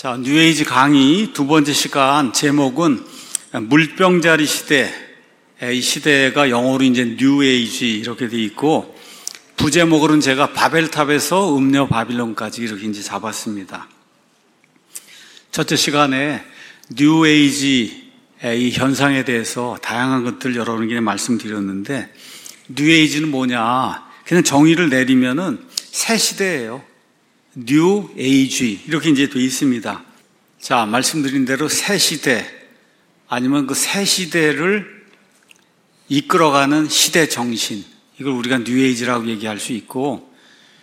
자, 뉴에이지 강의 두 번째 시간 제목은 물병자리 시대. 이 시대가 영어로 이제 뉴에이지 이렇게 돼 있고, 부제목으로는 제가 바벨탑에서 음녀 바빌론까지 이렇게 이제 잡았습니다. 첫째 시간에 뉴에이지 이 현상에 대해서 다양한 것들 여러분에게 말씀드렸는데, 뉴에이지는 뭐냐? 그냥 정의를 내리면은 새 시대예요. 뉴 에이지 이렇게 이제 돼 있습니다. 자, 말씀드린 대로 새 시대 아니면 그 새 시대를 이끌어가는 시대 정신, 이걸 우리가 뉴 에이지라고 얘기할 수 있고,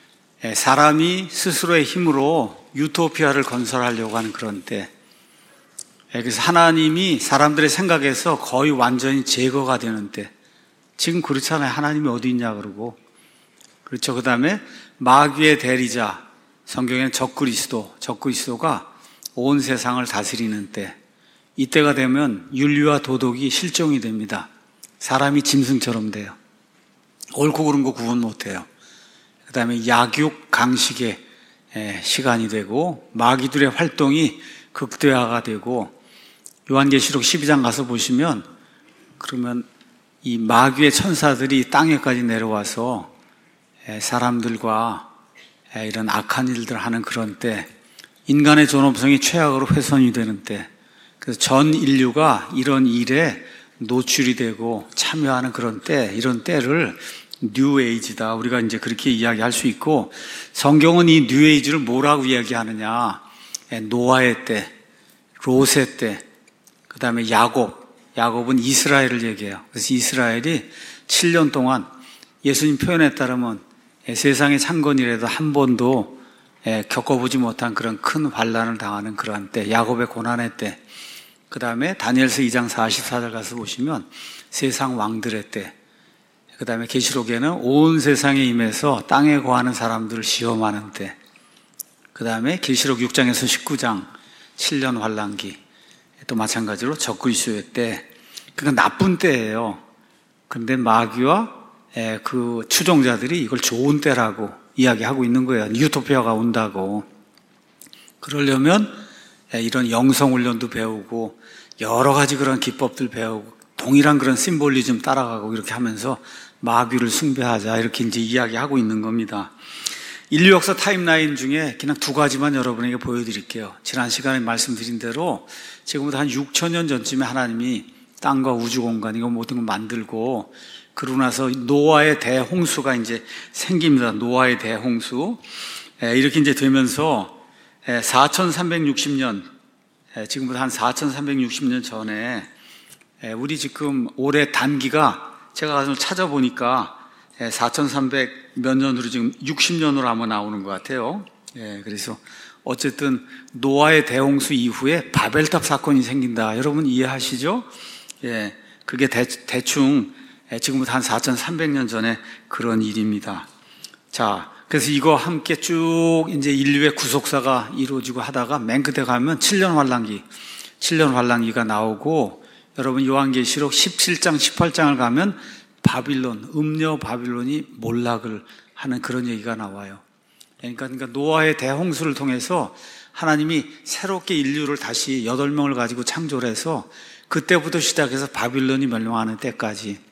사람이 스스로의 힘으로 유토피아를 건설하려고 하는 그런 때, 그래서 하나님이 사람들의 생각에서 거의 완전히 제거가 되는 때, 지금 그렇잖아요. 하나님이 어디 있냐 그러고, 그렇죠. 그 다음에 마귀의 대리자, 성경에는 적그리스도가 온 세상을 다스리는 때, 이때가 되면 윤리와 도덕이 실종이 됩니다. 사람이 짐승처럼 돼요. 옳고 그른 거 구분 못해요. 그 다음에 약육 강식의 시간이 되고, 마귀들의 활동이 극대화가 되고, 요한계시록 12장 가서 보시면, 그러면 이 마귀의 천사들이 땅에까지 내려와서 사람들과 이런 악한 일들 하는 그런 때, 인간의 존엄성이 최악으로 훼손이 되는 때, 그래서 전 인류가 이런 일에 노출이 되고 참여하는 그런 때, 이런 때를 뉴에이지다, 우리가 이제 그렇게 이야기할 수 있고, 성경은 이 뉴에이지를 뭐라고 이야기하느냐? 노아의 때, 롯의 때, 그 다음에 야곱은 이스라엘을 얘기해요. 그래서 이스라엘이 7년 동안 예수님 표현에 따르면 세상의 창건이라도 한 번도 겪어보지 못한 그런 큰 환난을 당하는 그러한 때, 야곱의 고난의 때, 그 다음에 다니엘서 2장 44절 가서 보시면 세상 왕들의 때, 그 다음에 계시록에는 온 세상에 임해서 땅에 거하는 사람들을 시험하는 때, 그 다음에 계시록 6장에서 19장 7년 환난기, 또 마찬가지로 적그리스도의 때, 그러니까 나쁜 때예요. 그런데 마귀와 그 추종자들이 이걸 좋은 때라고 이야기하고 있는 거예요. 유토피아가 온다고. 그러려면 이런 영성훈련도 배우고 여러 가지 그런 기법들 배우고 동일한 그런 심볼리즘 따라가고 이렇게 하면서 마귀를 숭배하자, 이렇게 이제 이야기하고 있는 겁니다. 인류 역사 타임라인 중에 그냥 두 가지만 여러분에게 보여드릴게요. 지난 시간에 말씀드린 대로 지금부터 한 6,000년 전쯤에 하나님이 땅과 우주 공간 이거 모든 걸 만들고, 그러고 나서 노아의 대홍수가 이제 생깁니다. 노아의 대홍수. 이렇게 이제 되면서 4,360년, 지금부터 한 4,360년 전에, 우리 지금 올해 단기가 제가 가서 찾아보니까 4,300 몇 년으로 지금 60년으로 아마 나오는 것 같아요. 그래서 어쨌든 노아의 대홍수 이후에 바벨탑 사건이 생긴다. 여러분 이해하시죠? 그게 대충 지금부터 한 4,300년 전에 그런 일입니다. 자, 그래서 이거 함께 쭉 이제 인류의 구속사가 이루어지고 하다가 맨 끝에 가면 7년 환란기가 나오고, 여러분 요한계시록 17장, 18장을 가면 바빌론, 음녀 바빌론이 몰락을 하는 그런 얘기가 나와요. 그러니까 노아의 대홍수를 통해서 하나님이 새롭게 인류를 다시 8명을 가지고 창조를 해서 그때부터 시작해서 바빌론이 멸망하는 때까지,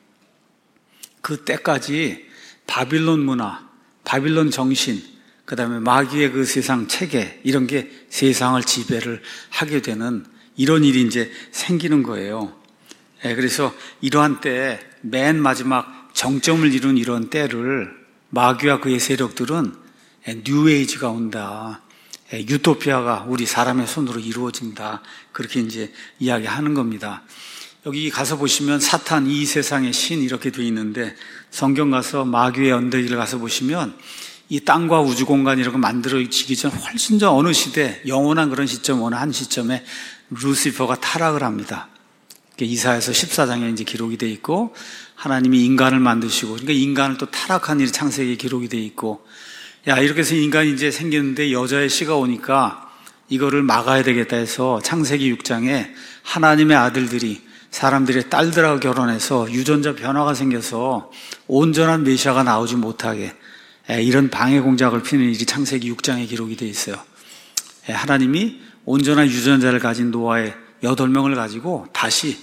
그때까지 바빌론 문화, 바빌론 정신, 그 다음에 마귀의 그 세상 체계, 이런 게 세상을 지배를 하게 되는 이런 일이 이제 생기는 거예요. 그래서 이러한 때, 맨 마지막 정점을 이룬 이런 때를 마귀와 그의 세력들은 뉴에이지가 온다, 유토피아가 우리 사람의 손으로 이루어진다, 그렇게 이제 이야기하는 겁니다. 여기 가서 보시면 사탄, 이 세상의 신 이렇게 돼 있는데, 성경 가서 마귀의 언덕을 가서 보시면 이 땅과 우주 공간이 이렇게 만들어지기 전 훨씬 전 어느 시대, 영원한 그런 시점, 어느 한 시점에 루시퍼가 타락을 합니다. 이사야서 14장에 이제 기록이 돼 있고, 하나님이 인간을 만드시고, 그러니까 인간을 또 타락한 일이 창세기에 기록이 돼 있고, 이렇게 해서 인간이 이제 생기는데 여자의 씨가 오니까 이거를 막아야 되겠다 해서 창세기 6장에 하나님의 아들들이 사람들의 딸들하고 결혼해서 유전자 변화가 생겨서 온전한 메시아가 나오지 못하게 이런 방해 공작을 피는 일이 창세기 6장에 기록이 되어 있어요. 하나님이 온전한 유전자를 가진 노아의 8명을 가지고 다시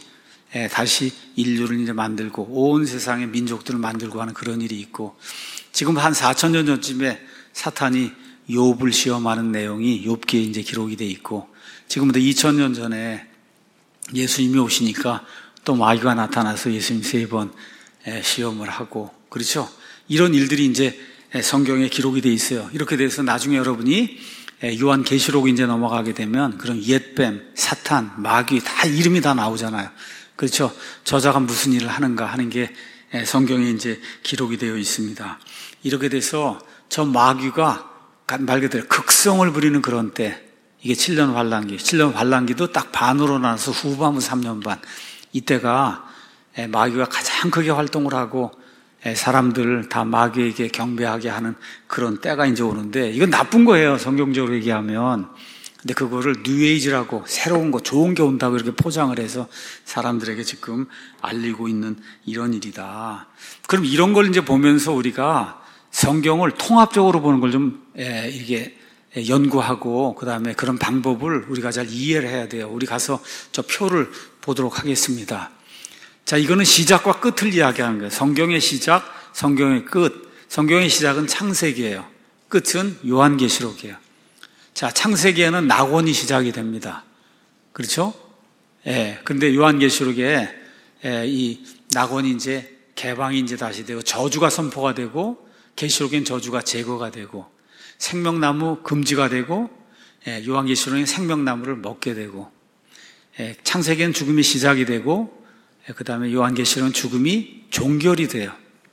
인류를 이제 만들고 온 세상의 민족들을 만들고 하는 그런 일이 있고, 지금 한 4,000년 전쯤에 사탄이 욥을 시험하는 내용이 욥기에 이제 기록이 돼 있고, 지금부터 2,000년 전에 예수님이 오시니까 또 마귀가 나타나서 예수님 3번 시험을 하고, 그렇죠? 이런 일들이 이제 성경에 기록이 돼 있어요. 이렇게 돼서 나중에 여러분이 요한계시록 이제 넘어가게 되면 그런 옛뱀, 사탄, 마귀 다 이름이 다 나오잖아요. 그렇죠? 저자가 무슨 일을 하는가 하는 게 성경에 이제 기록이 되어 있습니다. 이렇게 돼서 저 마귀가 말 그대로 극성을 부리는 그런 때, 이게 7년 환란기, 7년 환란기도 딱 반으로 나눠서 후반부 3년 반, 이때가 마귀가 가장 크게 활동을 하고 사람들을 다 마귀에게 경배하게 하는 그런 때가 이제 오는데, 이건 나쁜 거예요, 성경적으로 얘기하면. 근데 그거를 뉴에이지라고 새로운 거, 좋은 게 온다고 이렇게 포장을 해서 사람들에게 지금 알리고 있는 이런 일이다. 그럼 이런 걸 이제 보면서 우리가 성경을 통합적으로 보는 걸 좀 이게 연구하고, 그 다음에 그런 방법을 우리가 잘 이해를 해야 돼요. 우리 가서 저 표를 보도록 하겠습니다. 자, 이거는 시작과 끝을 이야기하는 거예요. 성경의 시작, 성경의 끝. 성경의 시작은 창세기예요. 끝은 요한계시록이에요. 자, 창세기에는 낙원이 시작이 됩니다. 그렇죠? 근데 요한계시록에 이 낙원이 이제 개방이 이제 다시 되고, 저주가 선포가 되고, 계시록엔 저주가 제거가 되고, 생명나무 금지가 되고, 요한계시록엔 생명나무를 먹게 되고, 창세기엔 죽음이 시작이 되고, 그 다음에 요한계시록은 죽음이 종결이 돼요.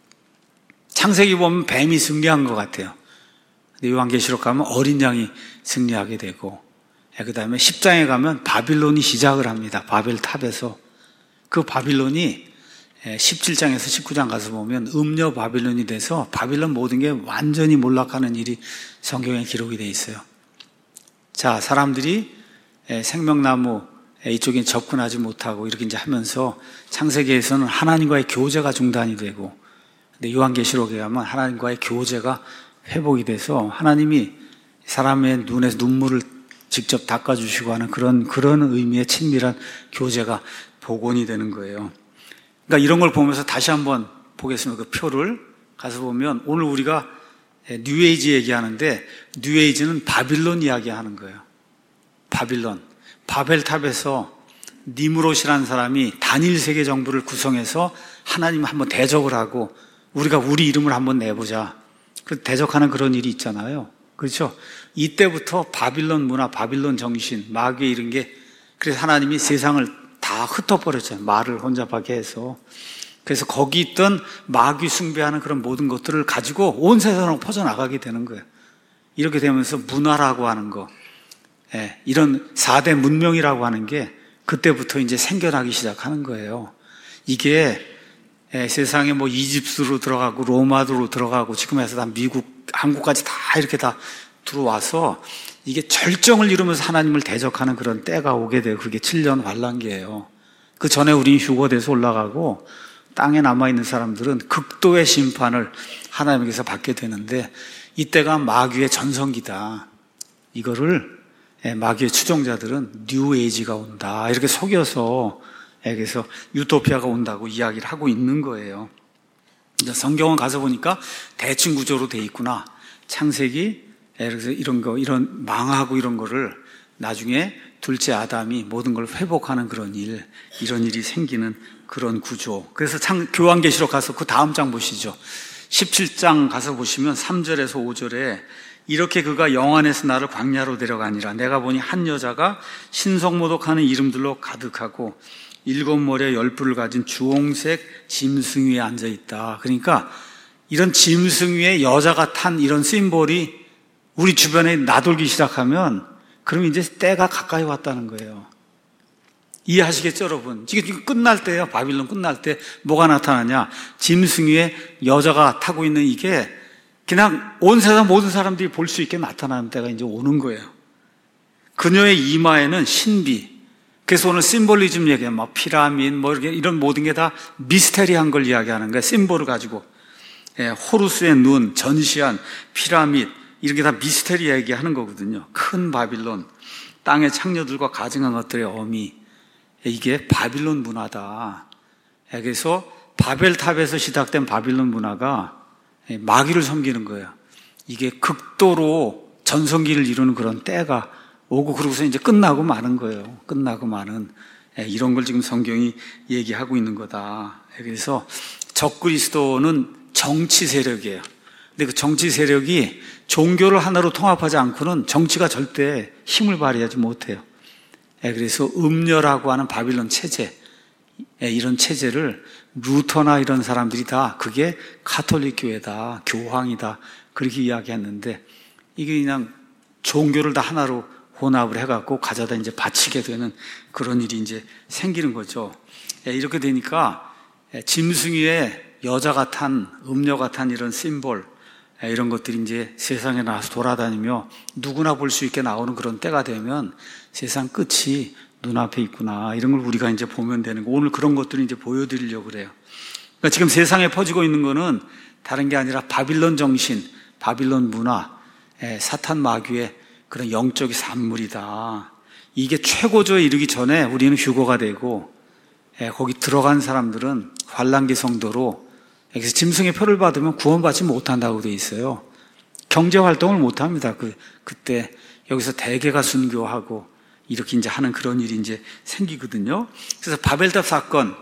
창세기 보면 뱀이 승리한 것 같아요. 근데 요한계시록 가면 어린 양이 승리하게 되고, 그 다음에 10장에 가면 바빌론이 시작을 합니다. 바벨탑에서. 그 바빌론이 17장에서 19장 가서 보면 음녀 바빌론이 돼서 바빌론 모든 게 완전히 몰락하는 일이 성경에 기록이 되어 있어요. 자, 사람들이 생명나무 이쪽에 접근하지 못하고 이렇게 이제 하면서 창세기에서는 하나님과의 교제가 중단이 되고, 근데 요한계시록에 가면 하나님과의 교제가 회복이 돼서 하나님이 사람의 눈에서 눈물을 직접 닦아주시고 하는 그런 의미의 친밀한 교제가 복원이 되는 거예요. 그러니까 이런 걸 보면서 다시 한번 보겠습니다. 그 표를 가서 보면 오늘 우리가 뉴에이지 얘기하는데, 뉴에이지는 바빌론 이야기하는 거예요. 바빌론. 바벨탑에서 니므롯이라는 사람이 단일 세계 정부를 구성해서 하나님 한번 대적을 하고, 우리가 우리 이름을 한번 내보자. 그 대적하는 그런 일이 있잖아요. 그렇죠? 이때부터 바빌론 문화, 바빌론 정신, 마귀 이런 게, 그래서 하나님이 세상을 다 흩어버렸잖아요. 말을 혼잡하게 해서. 그래서 거기 있던 마귀 숭배하는 그런 모든 것들을 가지고 온 세상으로 퍼져나가게 되는 거예요. 이렇게 되면서 문화라고 하는 거, 이런 4대 문명이라고 하는 게 그때부터 이제 생겨나기 시작하는 거예요. 이게 세상에 뭐 이집트로 들어가고 로마로 들어가고 지금 해서 다 미국, 한국까지 다 이렇게 다 들어와서 이게 절정을 이루면서 하나님을 대적하는 그런 때가 오게 돼요. 그게 7년 환란기예요. 그 전에 우리는 휴거돼서 올라가고 땅에 남아있는 사람들은 극도의 심판을 하나님께서 받게 되는데, 이때가 마귀의 전성기다. 이거를 마귀의 추종자들은 뉴에이지가 온다 이렇게 속여서, 그래서 유토피아가 온다고 이야기를 하고 있는 거예요. 성경은 가서 보니까 대칭 구조로 돼 있구나. 창세기, 그래서 이런 망하고 이런 거를 나중에 둘째 아담이 모든 걸 회복하는 그런 이런 일이 생기는 그런 구조. 그래서 요한계시록 가서 그 다음 장 보시죠. 17장 가서 보시면 3절에서 5절에 이렇게 그가 영안에서 나를 광야로 데려가니라. 내가 보니 한 여자가 신성모독하는 이름들로 가득하고 7머리에 10뿔을 가진 주홍색 짐승 위에 앉아있다. 그러니까 이런 짐승 위에 여자가 탄 이런 심볼이 우리 주변에 나돌기 시작하면, 그럼 이제 때가 가까이 왔다는 거예요. 이해하시겠죠, 여러분? 이게 끝날 때예요. 바빌론 끝날 때 뭐가 나타나냐? 짐승 위에 여자가 타고 있는 이게 그냥 온 세상 모든 사람들이 볼 수 있게 나타나는 때가 이제 오는 거예요. 그녀의 이마에는 신비. 그래서 오늘 심볼리즘 얘기해요. 뭐 피라미드, 뭐 이런 모든 게 다 미스테리한 걸 이야기하는 거예요. 심볼을 가지고. 호루스의 눈, 전시한 피라미드, 이런 게 다 미스테리 얘기하는 거거든요. 큰 바빌론. 땅의 창녀들과 가증한 것들의 어미, 이게 바빌론 문화다. 그래서 바벨탑에서 시작된 바빌론 문화가 마귀를 섬기는 거예요. 이게 극도로 전성기를 이루는 그런 때가 오고 그러고서 이제 끝나고 마는 거예요. 끝나고 마는 이런 걸 지금 성경이 얘기하고 있는 거다. 그래서 적그리스도는 정치 세력이에요. 근데 그 정치 세력이 종교를 하나로 통합하지 않고는 정치가 절대 힘을 발휘하지 못해요. 그래서 음녀라고 하는 바빌론 체제, 이런 체제를 루터나 이런 사람들이 다 그게 가톨릭 교회다, 교황이다 그렇게 이야기했는데 이게 그냥 종교를 다 하나로 혼합을 해갖고 가져다 이제 바치게 되는 그런 일이 이제 생기는 거죠. 이렇게 되니까 짐승위에 여자가 탄, 음녀가 탄 이런 심볼, 이런 것들이 이제 세상에 나와서 돌아다니며 누구나 볼 수 있게 나오는 그런 때가 되면 세상 끝이 눈앞에 있구나. 이런 걸 우리가 이제 보면 되는 거. 오늘 그런 것들을 이제 보여드리려고 그래요. 그러니까 지금 세상에 퍼지고 있는 거는 다른 게 아니라 바빌론 정신, 바빌론 문화, 사탄 마귀의 그런 영적인 산물이다. 이게 최고조에 이르기 전에 우리는 휴거가 되고, 거기 들어간 사람들은 환란기 성도로 그래서 짐승의 표를 받으면 구원받지 못한다고 돼 있어요. 경제활동을 못합니다. 그때 여기서 대개가 순교하고 이렇게 이제 하는 그런 일이 이제 생기거든요. 그래서 바벨탑 사건,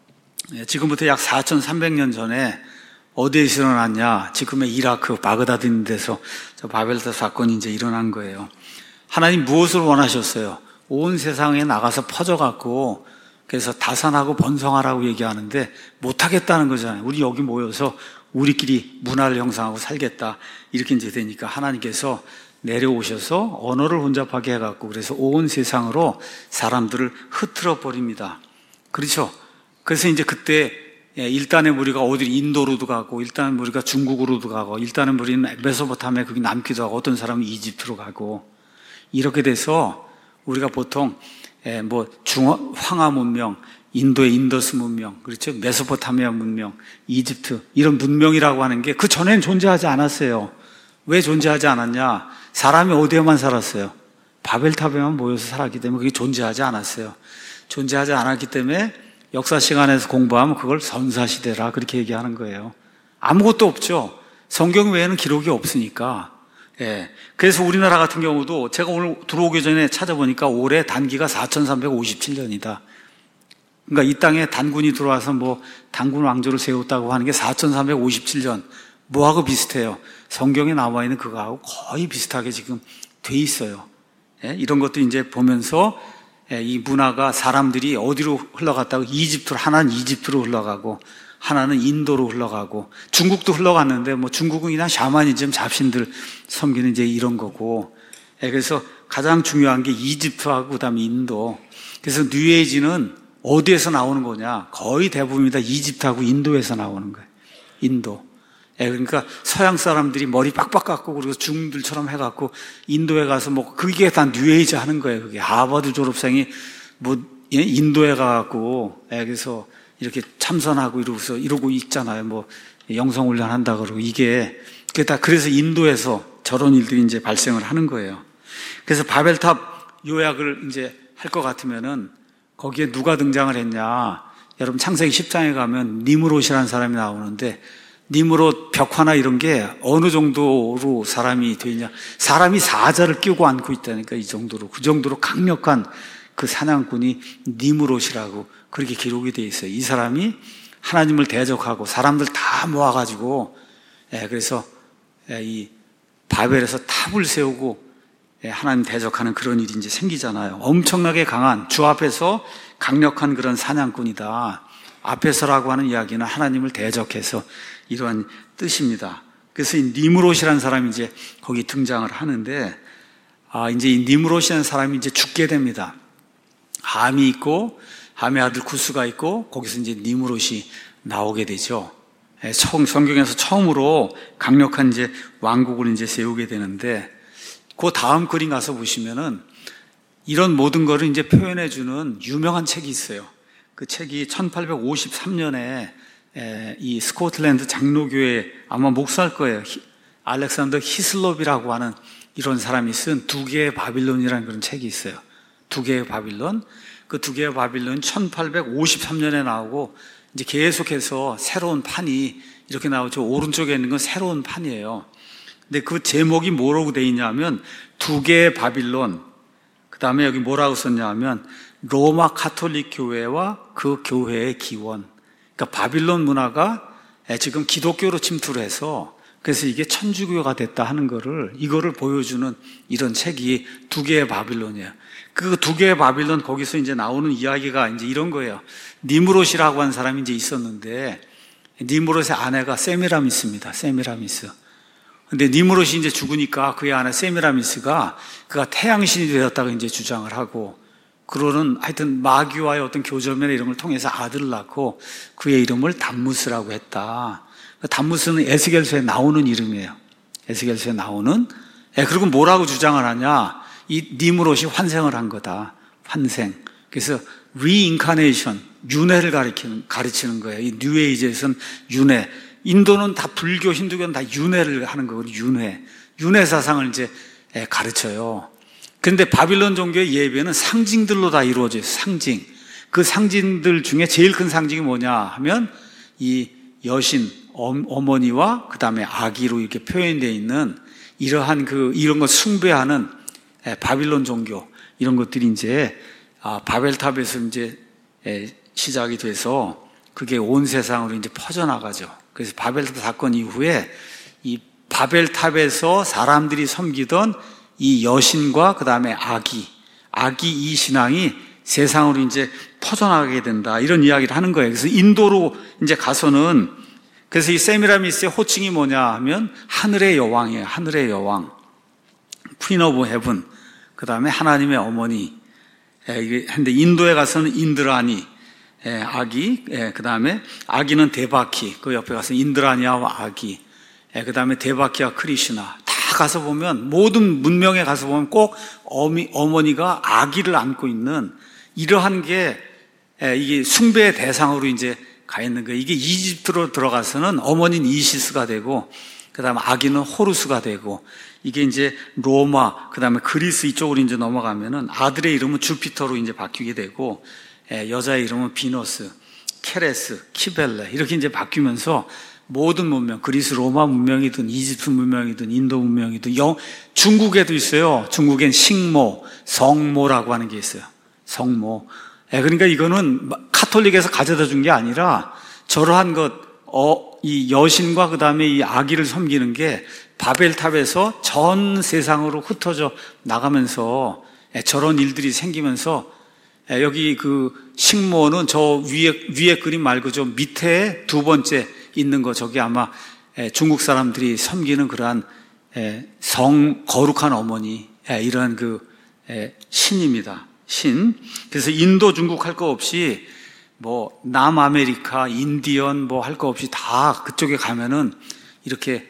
지금부터 약 4,300년 전에 어디에서 일어났냐? 지금의 이라크, 바그다드 있는 데서 저 바벨탑 사건이 이제 일어난 거예요. 하나님 무엇을 원하셨어요? 온 세상에 나가서 퍼져갖고 그래서 다산하고 번성하라고 얘기하는데 못하겠다는 거잖아요. 우리 여기 모여서 우리끼리 문화를 형성하고 살겠다. 이렇게 이제 되니까 하나님께서 내려오셔서 언어를 혼잡하게 해갖고 그래서 온 세상으로 사람들을 흩트러 버립니다. 그렇죠? 그래서 이제 그때 일단의 무리가 어디 인도로도 가고, 일단의 무리가 중국으로도 가고, 일단의 무리는 메소포타미아 거기 남기도 하고, 어떤 사람은 이집트로 가고, 이렇게 돼서 우리가 보통 황하 문명, 인도의 인더스 문명, 그렇죠? 메소포타미아 문명, 이집트 이런 문명이라고 하는 게 그 전에는 존재하지 않았어요. 왜 존재하지 않았냐? 사람이 어디에만 살았어요? 바벨탑에만 모여서 살았기 때문에 그게 존재하지 않았어요. 존재하지 않았기 때문에 역사 시간에서 공부하면 그걸 선사시대라 그렇게 얘기하는 거예요. 아무것도 없죠. 성경 외에는 기록이 없으니까. 그래서 우리나라 같은 경우도 제가 오늘 들어오기 전에 찾아보니까 올해 단기가 4,357년이다. 그러니까 이 땅에 단군이 들어와서 단군 왕조를 세웠다고 하는 게 4,357년. 뭐하고 비슷해요? 성경에 나와 있는 그거하고 거의 비슷하게 지금 돼 있어요. 이런 것도 이제 보면서 이 문화가 사람들이 어디로 흘러갔다고 하나는 이집트로 흘러가고 하나는 인도로 흘러가고 중국도 흘러갔는데 중국은 그냥 샤머니즘 잡신들 섬기는 이제 이런 거고 그래서 가장 중요한 게 이집트하고 그다음에 인도. 그래서 뉴에이지는 어디에서 나오는 거냐? 거의 대부분이 다 이집트하고 인도에서 나오는 거예요. 인도. 그러니까 서양 사람들이 머리 빡빡 깎고 그리고 중들처럼 해갖고 인도에 가서 그게 다 뉴에이지 하는 거예요. 그게 하버드 졸업생이 인도에 가갖고 그래서 이렇게 참선하고 이러고 있잖아요. 영성훈련 한다 그러고 그게 다 그래서 인도에서 저런 일들이 이제 발생을 하는 거예요. 그래서 바벨탑 요약을 이제 할 것 같으면은 거기에 누가 등장을 했냐? 여러분 창세기 10장에 가면 니므롯이라는 사람이 나오는데 니므롯 벽화나 이런 게 어느 정도로 사람이 되냐? 사람이 사자를 끼고 앉고 있다니까 이 정도로 그 정도로 강력한 그 사냥꾼이 니므롯이라고 그렇게 기록이 되어 있어요. 이 사람이 하나님을 대적하고 사람들 다 모아가지고 그래서 이 바벨에서 탑을 세우고 하나님 대적하는 그런 일이 이제 생기잖아요. 엄청나게 강한 주 앞에서 강력한 그런 사냥꾼이다. 앞에서라고 하는 이야기는 하나님을 대적해서 이러한 뜻입니다. 그래서 이 니므롯이라는 사람이 이제 거기 등장을 하는데 이제 이 니므롯이라는 사람이 이제 죽게 됩니다. 함이 있고 함의 아들 구스가 있고 거기서 이제 니므롯이 나오게 되죠. 성경에서 처음으로 강력한 이제 왕국을 이제 세우게 되는데 그 다음 그림 가서 보시면은 이런 모든 거를 이제 표현해 주는 유명한 책이 있어요. 그 책이 1853년에 이 스코틀랜드 장로교회 아마 목사일 거예요. 알렉산더 히슬롭이라고 하는 이런 사람이 쓴 두 개의 바빌론이라는 그런 책이 있어요. 두 개의 바빌론. 그 두 개의 바빌론 1853년에 나오고 이제 계속해서 새로운 판이 이렇게 나오죠. 오른쪽에 있는 건 새로운 판이에요. 근데 그 제목이 뭐라고 돼 있냐면 두 개의 바빌론. 그 다음에 여기 뭐라고 썼냐면 로마 가톨릭 교회와 그 교회의 기원. 그러니까 바빌론 문화가 지금 기독교로 침투를 해서 그래서 이게 천주교가 됐다 하는 이거를 보여주는 이런 책이 두 개의 바빌론이에요. 그 두 개의 바빌론 거기서 이제 나오는 이야기가 이제 이런 거예요. 니무롯이라고 하는 사람이 이제 있었는데 니무롯의 아내가 세미라미스입니다. 세미라미스. 근데 니무롯이 이제 죽으니까 그의 아내 세미라미스가 그가 태양신이 되었다고 이제 주장을 하고 그러는 하여튼 마귀와의 어떤 교점이나 이런 걸 통해서 아들을 낳고 그의 이름을 담무스라고 했다. 담무스는 에스겔서에 나오는 이름이에요. 에스겔서에 나오는. 그리고 뭐라고 주장을 하냐? 이 니무롯이 환생을 한 거다. 환생. 그래서 reincarnation, 윤회를 가르치는 거예요. 이 뉴에이지에서는 윤회. 인도는 다 불교, 힌두교는 다 윤회를 하는 거거든요. 윤회. 윤회 사상을 이제 가르쳐요. 그런데 바빌론 종교의 예배는 상징들로 다 이루어져요. 상징. 그 상징들 중에 제일 큰 상징이 뭐냐 하면 이 여신, 어머니와 그 다음에 아기로 이렇게 표현되어 있는 이러한 이런 거 숭배하는 바빌론 종교, 이런 것들이 이제, 바벨탑에서 이제 시작이 돼서 그게 온 세상으로 이제 퍼져나가죠. 그래서 바벨탑 사건 이후에 이 바벨탑에서 사람들이 섬기던 이 여신과 그 다음에 아기 이 신앙이 세상으로 이제 퍼져나가게 된다. 이런 이야기를 하는 거예요. 그래서 인도로 이제 가서는 그래서 이 세미라미스의 호칭이 뭐냐 하면 하늘의 여왕이에요. 하늘의 여왕. Queen of Heaven. 그 다음에 하나님의 어머니. 근데 인도에 가서는 인드라니. 아기. 그 다음에 아기는 데바키. 그 옆에 가서 인드라니아와 아기. 그 다음에 데바키와 크리시나. 다 가서 보면 모든 문명에 가서 보면 꼭 어머니가 아기를 안고 있는 이러한 게 이게 숭배의 대상으로 이제 가 있는 거예요. 이게 이집트로 들어가서는 어머니는 이시스가 되고 그 다음에 아기는 호루스가 되고 이게 이제 로마 그 다음에 그리스 이쪽으로 이제 넘어가면은 아들의 이름은 주피터로 이제 바뀌게 되고 여자의 이름은 비너스, 케레스, 키벨레 이렇게 이제 바뀌면서 모든 문명, 그리스 로마 문명이든 이집트 문명이든 인도 문명이든 중국에도 있어요. 중국엔 식모, 성모라고 하는 게 있어요. 성모. 그러니까 이거는 카톨릭에서 가져다 준 게 아니라 저러한 이 여신과 그 다음에 이 아기를 섬기는 게 바벨탑에서 전 세상으로 흩어져 나가면서 저런 일들이 생기면서 여기 그 식모는 저 위에 그림 말고 저 밑에 두 번째 있는 거 저기 아마 중국 사람들이 섬기는 그러한 거룩한 어머니 이러한 신입니다. 신. 그래서 인도, 중국 할 거 없이 뭐 남아메리카, 인디언 뭐 할 거 없이 다 그쪽에 가면은 이렇게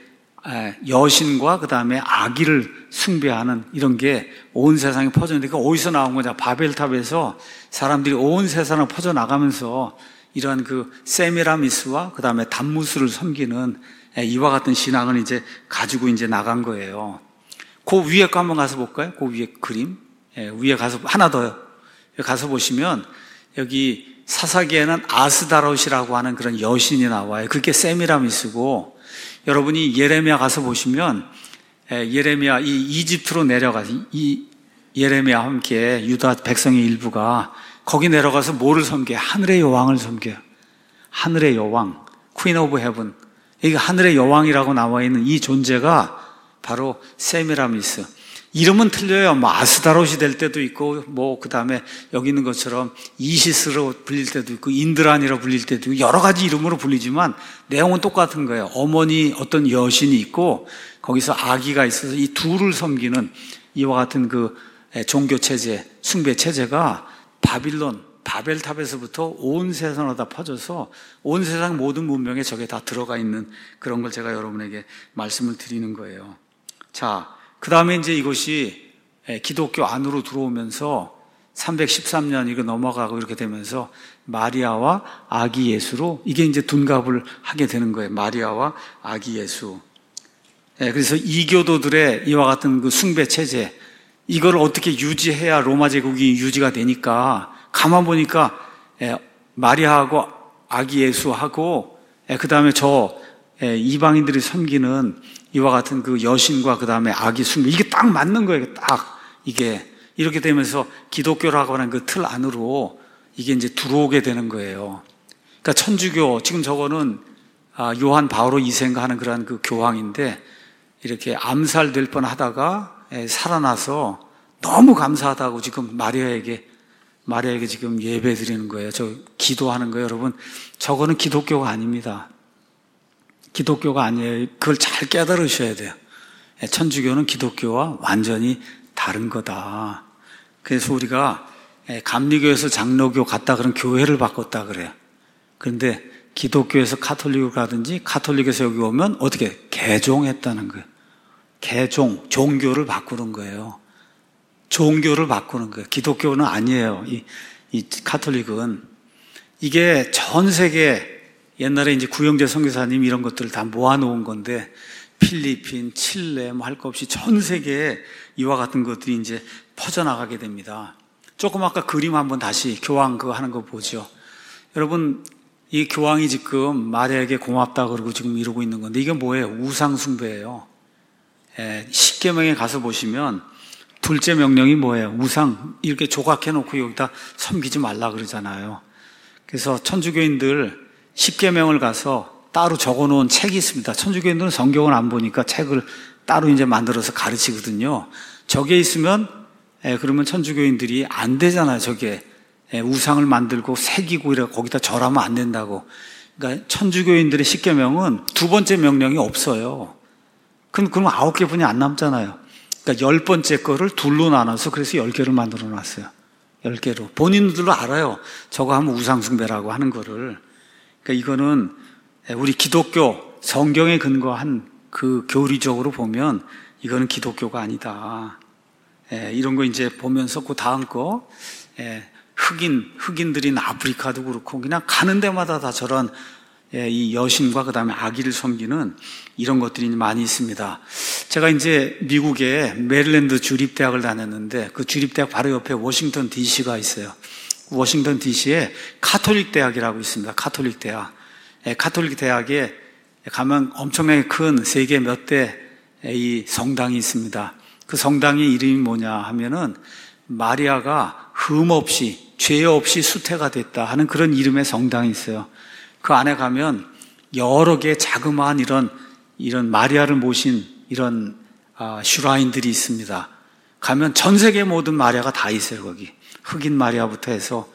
여신과 그 다음에 아기를 숭배하는 이런 게 온 세상에 퍼졌는데 그 어디서 나온 거냐? 바벨탑에서 사람들이 온 세상을 퍼져나가면서 이러한 세미라미스와 그 다음에 담무스를 섬기는 이와 같은 신앙을 이제 가지고 이제 나간 거예요. 그 위에 거 한번 가서 볼까요? 그 위에 그림. 위에 가서 하나 더요. 가서 보시면 여기 사사기에는 아스다롯이라고 하는 그런 여신이 나와요. 그게 세미라미스고 여러분이 예레미야 가서 보시면 예레미야 이 이집트로 내려가서 이 예레미야와 함께 유다 백성의 일부가 거기 내려가서 뭐를 섬겨요? 하늘의 여왕을 섬겨요. 하늘의 여왕, Queen of Heaven. 이게 하늘의 여왕이라고 나와 있는 이 존재가 바로 세미라미스. 이름은 틀려요. 뭐 아스다롯이 될 때도 있고 뭐 그다음에 여기 있는 것처럼 이시스로 불릴 때도 있고 인드란이라고 불릴 때도 있고 여러 가지 이름으로 불리지만 내용은 똑같은 거예요. 어머니 어떤 여신이 있고 거기서 아기가 있어서 이 둘을 섬기는 이와 같은 종교 체제, 숭배 체제가 바벨탑에서부터 온 세상으로 다 퍼져서 온 세상 모든 문명에 저게 다 들어가 있는 그런 걸 제가 여러분에게 말씀을 드리는 거예요. 자, 그 다음에 이제 이것이 기독교 안으로 들어오면서 313년 이거 넘어가고 이렇게 되면서 마리아와 아기 예수로 이게 이제 둔갑을 하게 되는 거예요. 마리아와 아기 예수. 그래서 이교도들의 이와 같은 그 숭배 체제, 이걸 어떻게 유지해야 로마 제국이 유지가 되니까 가만 보니까 마리아하고 아기 예수하고 그 다음에 저 이방인들이 섬기는 이와 같은 그 여신과 그 다음에 아기 숭배, 이게 딱 맞는 거예요. 딱 이게 이렇게 되면서 기독교라고 하는 그 틀 안으로 이게 이제 들어오게 되는 거예요. 그러니까 천주교, 지금 저거는 요한 바오로 2세인가 하는 그런 그 교황인데 이렇게 암살될 뻔하다가 살아나서 너무 감사하다고 지금 마리아에게 지금 예배 드리는 거예요. 저 기도하는 거예요. 여러분, 저거는 기독교가 아닙니다. 기독교가 아니에요. 그걸 잘 깨달으셔야 돼요. 천주교는 기독교와 완전히 다른 거다. 그래서 우리가 감리교에서 장로교 갔다 그런 교회를 바꿨다 그래요. 그런데 기독교에서 카톨릭으로 가든지 카톨릭에서 여기 오면 어떻게 개종했다는 거예요. 개종, 종교를 바꾸는 거예요. 종교를 바꾸는 거예요. 기독교는 아니에요. 이 카톨릭은. 이게 전 세계 옛날에 이제 구영재 선교사님 이런 것들을 다 모아놓은 건데 필리핀, 칠레 뭐 할 것 없이 전 세계에 이와 같은 것들이 이제 퍼져나가게 됩니다. 조금 아까 그림 한번 다시 교황 그거 하는 거 보죠. 여러분, 이 교황이 지금 마리아에게 고맙다 그러고 지금 이러고 있는 건데 이게 뭐예요? 우상숭배예요. 십계명에 가서 보시면 둘째 명령이 뭐예요? 우상 이렇게 조각해 놓고 여기다 섬기지 말라 그러잖아요. 그래서 천주교인들 십계명을 가서 따로 적어 놓은 책이 있습니다. 천주교인들은 성경을 안 보니까 책을 따로 이제 만들어서 가르치거든요. 저게 있으면 그러면 천주교인들이 안 되잖아요. 저게 우상을 만들고 새기고 이래 거기다 절하면 안 된다고. 그러니까 천주교인들의 십계명은 두 번째 명령이 없어요. 그럼 9개분이 안 남잖아요. 그러니까 10번째 거를 둘로 나눠서 그래서 10개를 만들어 놨어요. 10개로. 본인들도 알아요. 저거 하면 우상숭배라고 하는 거를. 그러니까 이거는 우리 기독교 성경에 근거한 그 교리적으로 보면 이거는 기독교가 아니다. 이런 거 이제 보면서 그 다음 거 흑인들인 아프리카도 그렇고 그냥 가는 데마다 다 저런 이 여신과 그 다음에 아기를 섬기는 이런 것들이 많이 있습니다. 제가 이제 미국의 메릴랜드 주립대학을 다녔는데 그 주립대학 바로 옆에 워싱턴 DC가 있어요. 워싱턴 DC에 카톨릭 대학이라고 있습니다. 카톨릭 대학. 카톨릭 대학에 가면 엄청나게 큰 세계 몇 대 이 성당이 있습니다. 그 성당의 이름이 뭐냐 하면은 마리아가 흠 없이 죄 없이 수태가 됐다 하는 그런 이름의 성당이 있어요. 그 안에 가면 여러 개의 자그마한 이런 마리아를 모신 이런 슈라인들이 있습니다. 가면 전 세계 모든 마리아가 다 있어요. 거기 흑인 마리아부터 해서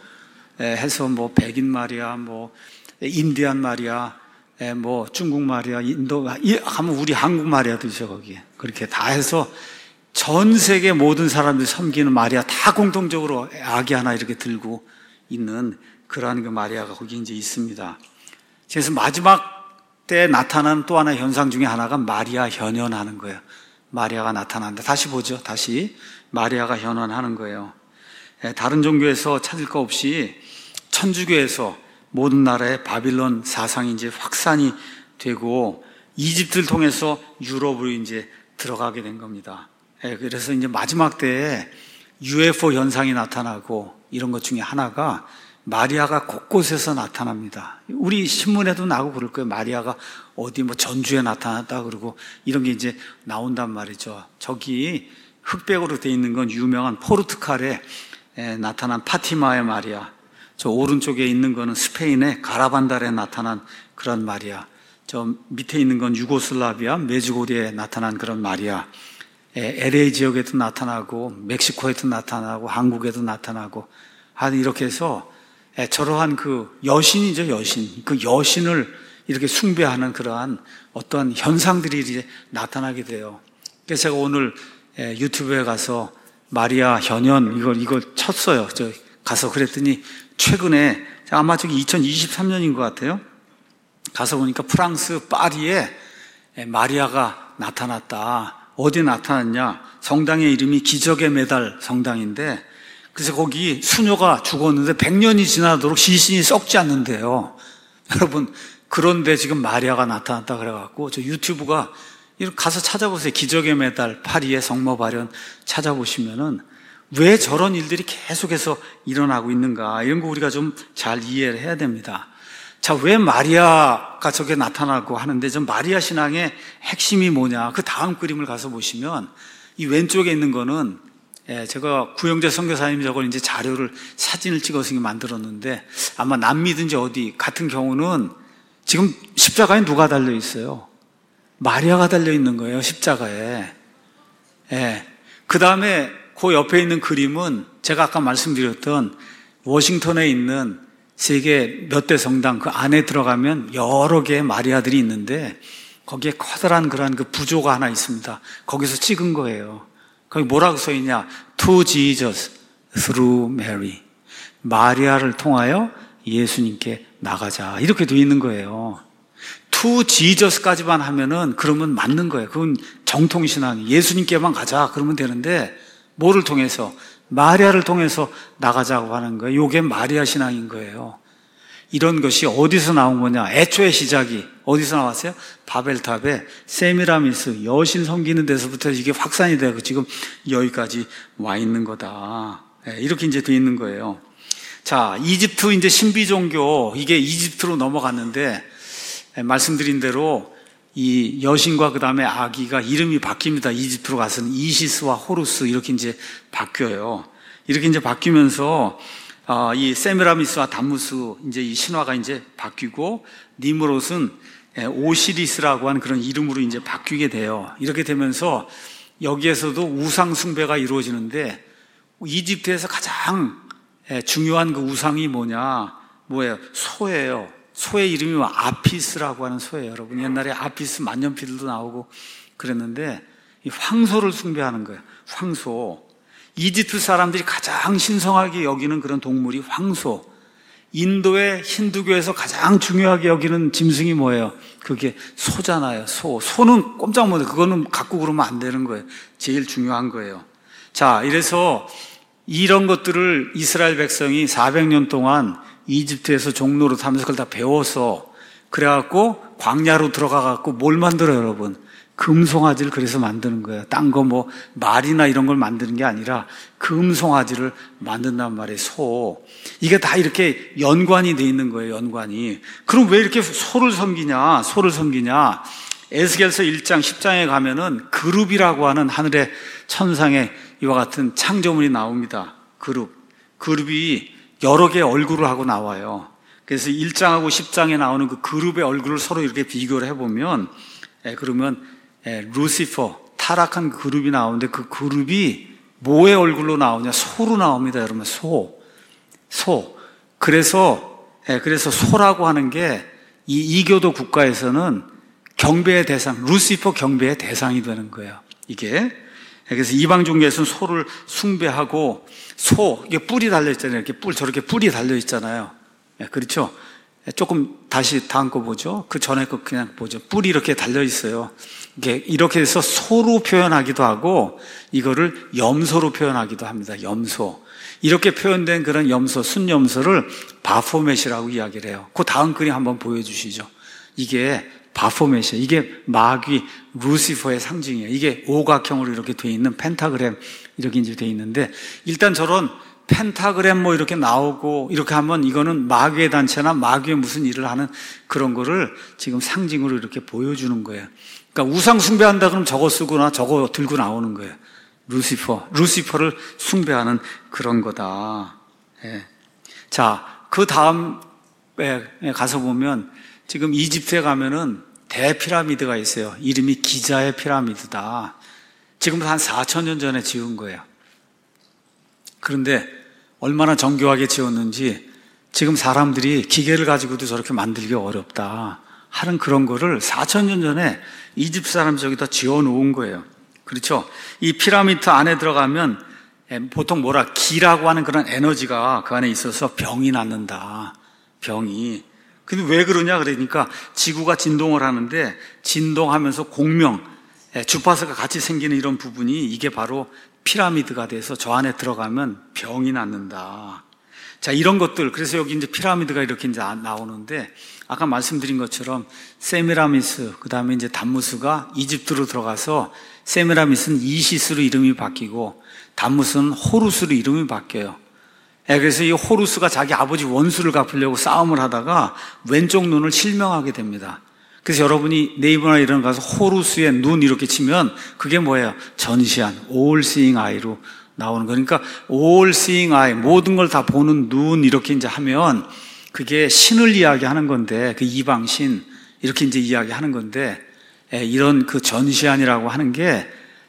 뭐 백인 마리아, 뭐 인디안 마리아, 뭐 중국 마리아, 인도 하면 우리 한국 마리아도 있어요. 거기에 그렇게 다 해서 전 세계 모든 사람들이 섬기는 마리아 다 공통적으로 아기 하나 이렇게 들고 있는 그러한 그 마리아가 거기 이제 있습니다. 그래서 마지막 때 나타나는 또 하나의 현상 중에 하나가 마리아 현현하는 거예요. 마리아가 나타난다. 다시 보죠. 다시 마리아가 현현하는 거예요. 다른 종교에서 찾을 거 없이 천주교에서 모든 나라의 바빌론 사상이 이제 확산이 되고 이집트를 통해서 유럽으로 이제 들어가게 된 겁니다. 그래서 이제 마지막 때에 UFO 현상이 나타나고 이런 것 중에 하나가 마리아가 곳곳에서 나타납니다. 우리 신문에도 나오고 그럴 거예요. 마리아가 어디 뭐 전주에 나타났다 그러고 이런 게 이제 나온단 말이죠. 저기 흑백으로 돼 있는 건 유명한 포르투갈에 나타난 파티마의 마리아. 저 오른쪽에 있는 거는 스페인의 가라반달에 나타난 그런 마리아. 저 밑에 있는 건 유고슬라비아, 메주고리에 나타난 그런 마리아. LA 지역에도 나타나고 멕시코에도 나타나고 한국에도 나타나고 이렇게 해서 저러한 그 여신이죠, 여신. 그 여신을 이렇게 숭배하는 그러한 어떠한 현상들이 이제 나타나게 돼요. 그래서 제가 오늘 유튜브에 가서 마리아 현현 이걸 쳤어요. 저 가서 그랬더니 최근에 아마 저기 2023년인 것 같아요. 가서 보니까 프랑스 파리에 마리아가 나타났다. 어디 나타났냐? 성당의 이름이 기적의 메달 성당인데 그래서 거기 수녀가 죽었는데 100년이 지나도록 시신이 썩지 않는데요. 여러분, 그런데 지금 마리아가 나타났다 그래갖고 저 유튜브가 가서 찾아보세요. 기적의 메달, 파리의 성모 발현 찾아보시면은 왜 저런 일들이 계속해서 일어나고 있는가, 이런 거 우리가 좀 잘 이해를 해야 됩니다. 자, 왜 마리아가 저게 나타나고 하는데, 좀 마리아 신앙의 핵심이 뭐냐, 그 다음 그림을 가서 보시면 이 왼쪽에 있는 거는 제가 구영재 선교사님 저걸 이제 자료를 사진을 찍어서 만들었는데, 아마 남미든지 어디 같은 경우는 지금 십자가에 누가 달려 있어요? 마리아가 달려 있는 거예요, 십자가에. 그 다음에 그 옆에 있는 그림은 제가 아까 말씀드렸던 워싱턴에 있는 세계 몇 대 성당, 그 안에 들어가면 여러 개의 마리아들이 있는데 거기에 커다란 그런 그 부조가 하나 있습니다. 거기서 찍은 거예요. 거기 뭐라고 써 있냐? To Jesus through Mary. 마리아를 통하여 예수님께 나가자, 이렇게 돼 있는 거예요. To Jesus까지만 하면은 그러면 맞는 거예요. 그건 정통신앙이, 예수님께만 가자 그러면 되는데, 뭐를 통해서? 마리아를 통해서 나가자고 하는 거예요. 이게 마리아 신앙인 거예요. 이런 것이 어디서 나온 거냐? 애초에 시작이 어디서 나왔어요? 바벨탑에 세미라미스 여신 섬기는 데서부터 이게 확산이 되고 지금 여기까지 와 있는 거다. 이렇게 이제 돼 있는 거예요. 자, 이집트 이제 신비 종교, 이게 이집트로 넘어갔는데, 말씀드린 대로 이 여신과 그 다음에 아기가 이름이 바뀝니다. 이집트로 가서는 이시스와 호루스 이렇게 이제 바뀌어요. 이렇게 이제 바뀌면서 이 세미라미스와 담무스 이제 이 신화가 이제 바뀌고, 니므롯은 오시리스라고 하는 그런 이름으로 이제 바뀌게 돼요. 이렇게 되면서 여기에서도 우상 숭배가 이루어지는데, 이집트에서 가장 중요한 그 우상이 뭐예요? 소예요. 소의 이름이 아피스라고 하는 소예요. 여러분, 옛날에 아피스 만년필도 나오고 그랬는데, 이 황소를 숭배하는 거예요. 황소. 이집트 사람들이 가장 신성하게 여기는 그런 동물이 황소. 인도의 힌두교에서 가장 중요하게 여기는 짐승이 뭐예요? 그게 소잖아요. 소는 꼼짝 못해요. 그거는 갖고 그러면 안 되는 거예요. 제일 중요한 거예요. 자, 이래서 이런 것들을 이스라엘 백성이 400년 동안 이집트에서 종로로 타면서 그걸 다 배워서, 그래갖고 광야로 들어가갖고 뭘 만들어요, 여러분? 금송아지를 그래서 만드는 거예요. 딴 거 뭐 말이나 이런 걸 만드는 게 아니라 금송아지를 만든단 말이에요. 소. 이게 다 이렇게 연관이 돼 있는 거예요, 연관이. 그럼 왜 이렇게 소를 섬기냐? 에스겔서 1장 10장에 가면은 그룹이라고 하는 하늘의 천상의 이와 같은 창조물이 나옵니다. 그룹이 여러 개의 얼굴을 하고 나와요. 그래서 1장하고 10장에 나오는 그 그룹의 얼굴을 서로 이렇게 비교를 해보면, 그러면 루시퍼, 타락한 그룹이 나오는데, 그 그룹이 뭐의 얼굴로 나오냐? 소로 나옵니다, 여러분. 소. 그래서 소라고 하는 게 이 이교도 국가에서는 경배의 대상, 루시퍼 경배의 대상이 되는 거예요, 이게. 그래서 이방 종교에서는 소를 숭배하고, 이게 뿔이 달려있잖아요. 저렇게 뿔이 달려있잖아요. 그렇죠? 조금 다시 다음 거 보죠. 그 전에 거 그냥 보죠. 뿔이 이렇게 달려있어요. 이렇게 해서 소로 표현하기도 하고, 이거를 염소로 표현하기도 합니다. 염소. 이렇게 표현된 그런 염소, 순염소를 바포멧이라고 이야기를 해요. 그 다음 그림 한번 보여주시죠. 이게 바포멧이에요. 이게 마귀, 루시퍼의 상징이에요. 이게 오각형으로 이렇게 돼 있는 펜타그램, 이렇게 이제 돼 있는데, 일단 저런 펜타그램 뭐 이렇게 나오고 이렇게 하면 이거는 마귀의 단체나 마귀의 무슨 일을 하는 그런 거를 지금 상징으로 이렇게 보여주는 거예요. 그러니까 우상 숭배한다 그러면 저거 쓰거나 저거 들고 나오는 거예요. 루시퍼를 숭배하는 그런 거다. 자, 그 다음에 가서 보면 지금 이집트에 가면은 대피라미드가 있어요. 이름이 기자의 피라미드다. 지금부터 한 4,000년 전에 지은 거예요. 그런데 얼마나 정교하게 지었는지 지금 사람들이 기계를 가지고도 저렇게 만들기 어렵다 하는 그런 거를 4,000년 전에 이집트 사람이 저기다 지어 놓은 거예요. 그렇죠? 이 피라미드 안에 들어가면 보통 기라고 하는 그런 에너지가 그 안에 있어서 병이 낫는다. 병이. 근데 왜 그러냐 그러니까 지구가 진동을 하는데 진동하면서 공명, 주파수가 같이 생기는 이런 부분이 이게 바로 피라미드가 돼서 저 안에 들어가면 병이 낫는다. 자, 이런 것들, 그래서 여기 이제 피라미드가 이렇게 이제 나오는데, 아까 말씀드린 것처럼 세미라미스, 그 다음에 이제 담무스가 이집트로 들어가서 세미라미스는 이시스로 이름이 바뀌고 담무스는 호루스로 이름이 바뀌어요. 그래서 이 호루스가 자기 아버지 원수를 갚으려고 싸움을 하다가 왼쪽 눈을 실명하게 됩니다. 그래서 여러분이 네이버나 이런 거 가서 호루스의 눈 이렇게 치면 그게 뭐예요? 전시한 all seeing eye로 나오는 거니까 all seeing eye, 모든 걸 다 보는 눈 이렇게 이제 하면 그게 신을 이야기하는 건데, 그 이방신 이렇게 이제 이야기하는 건데, 이런 그 전시안이라고 하는 게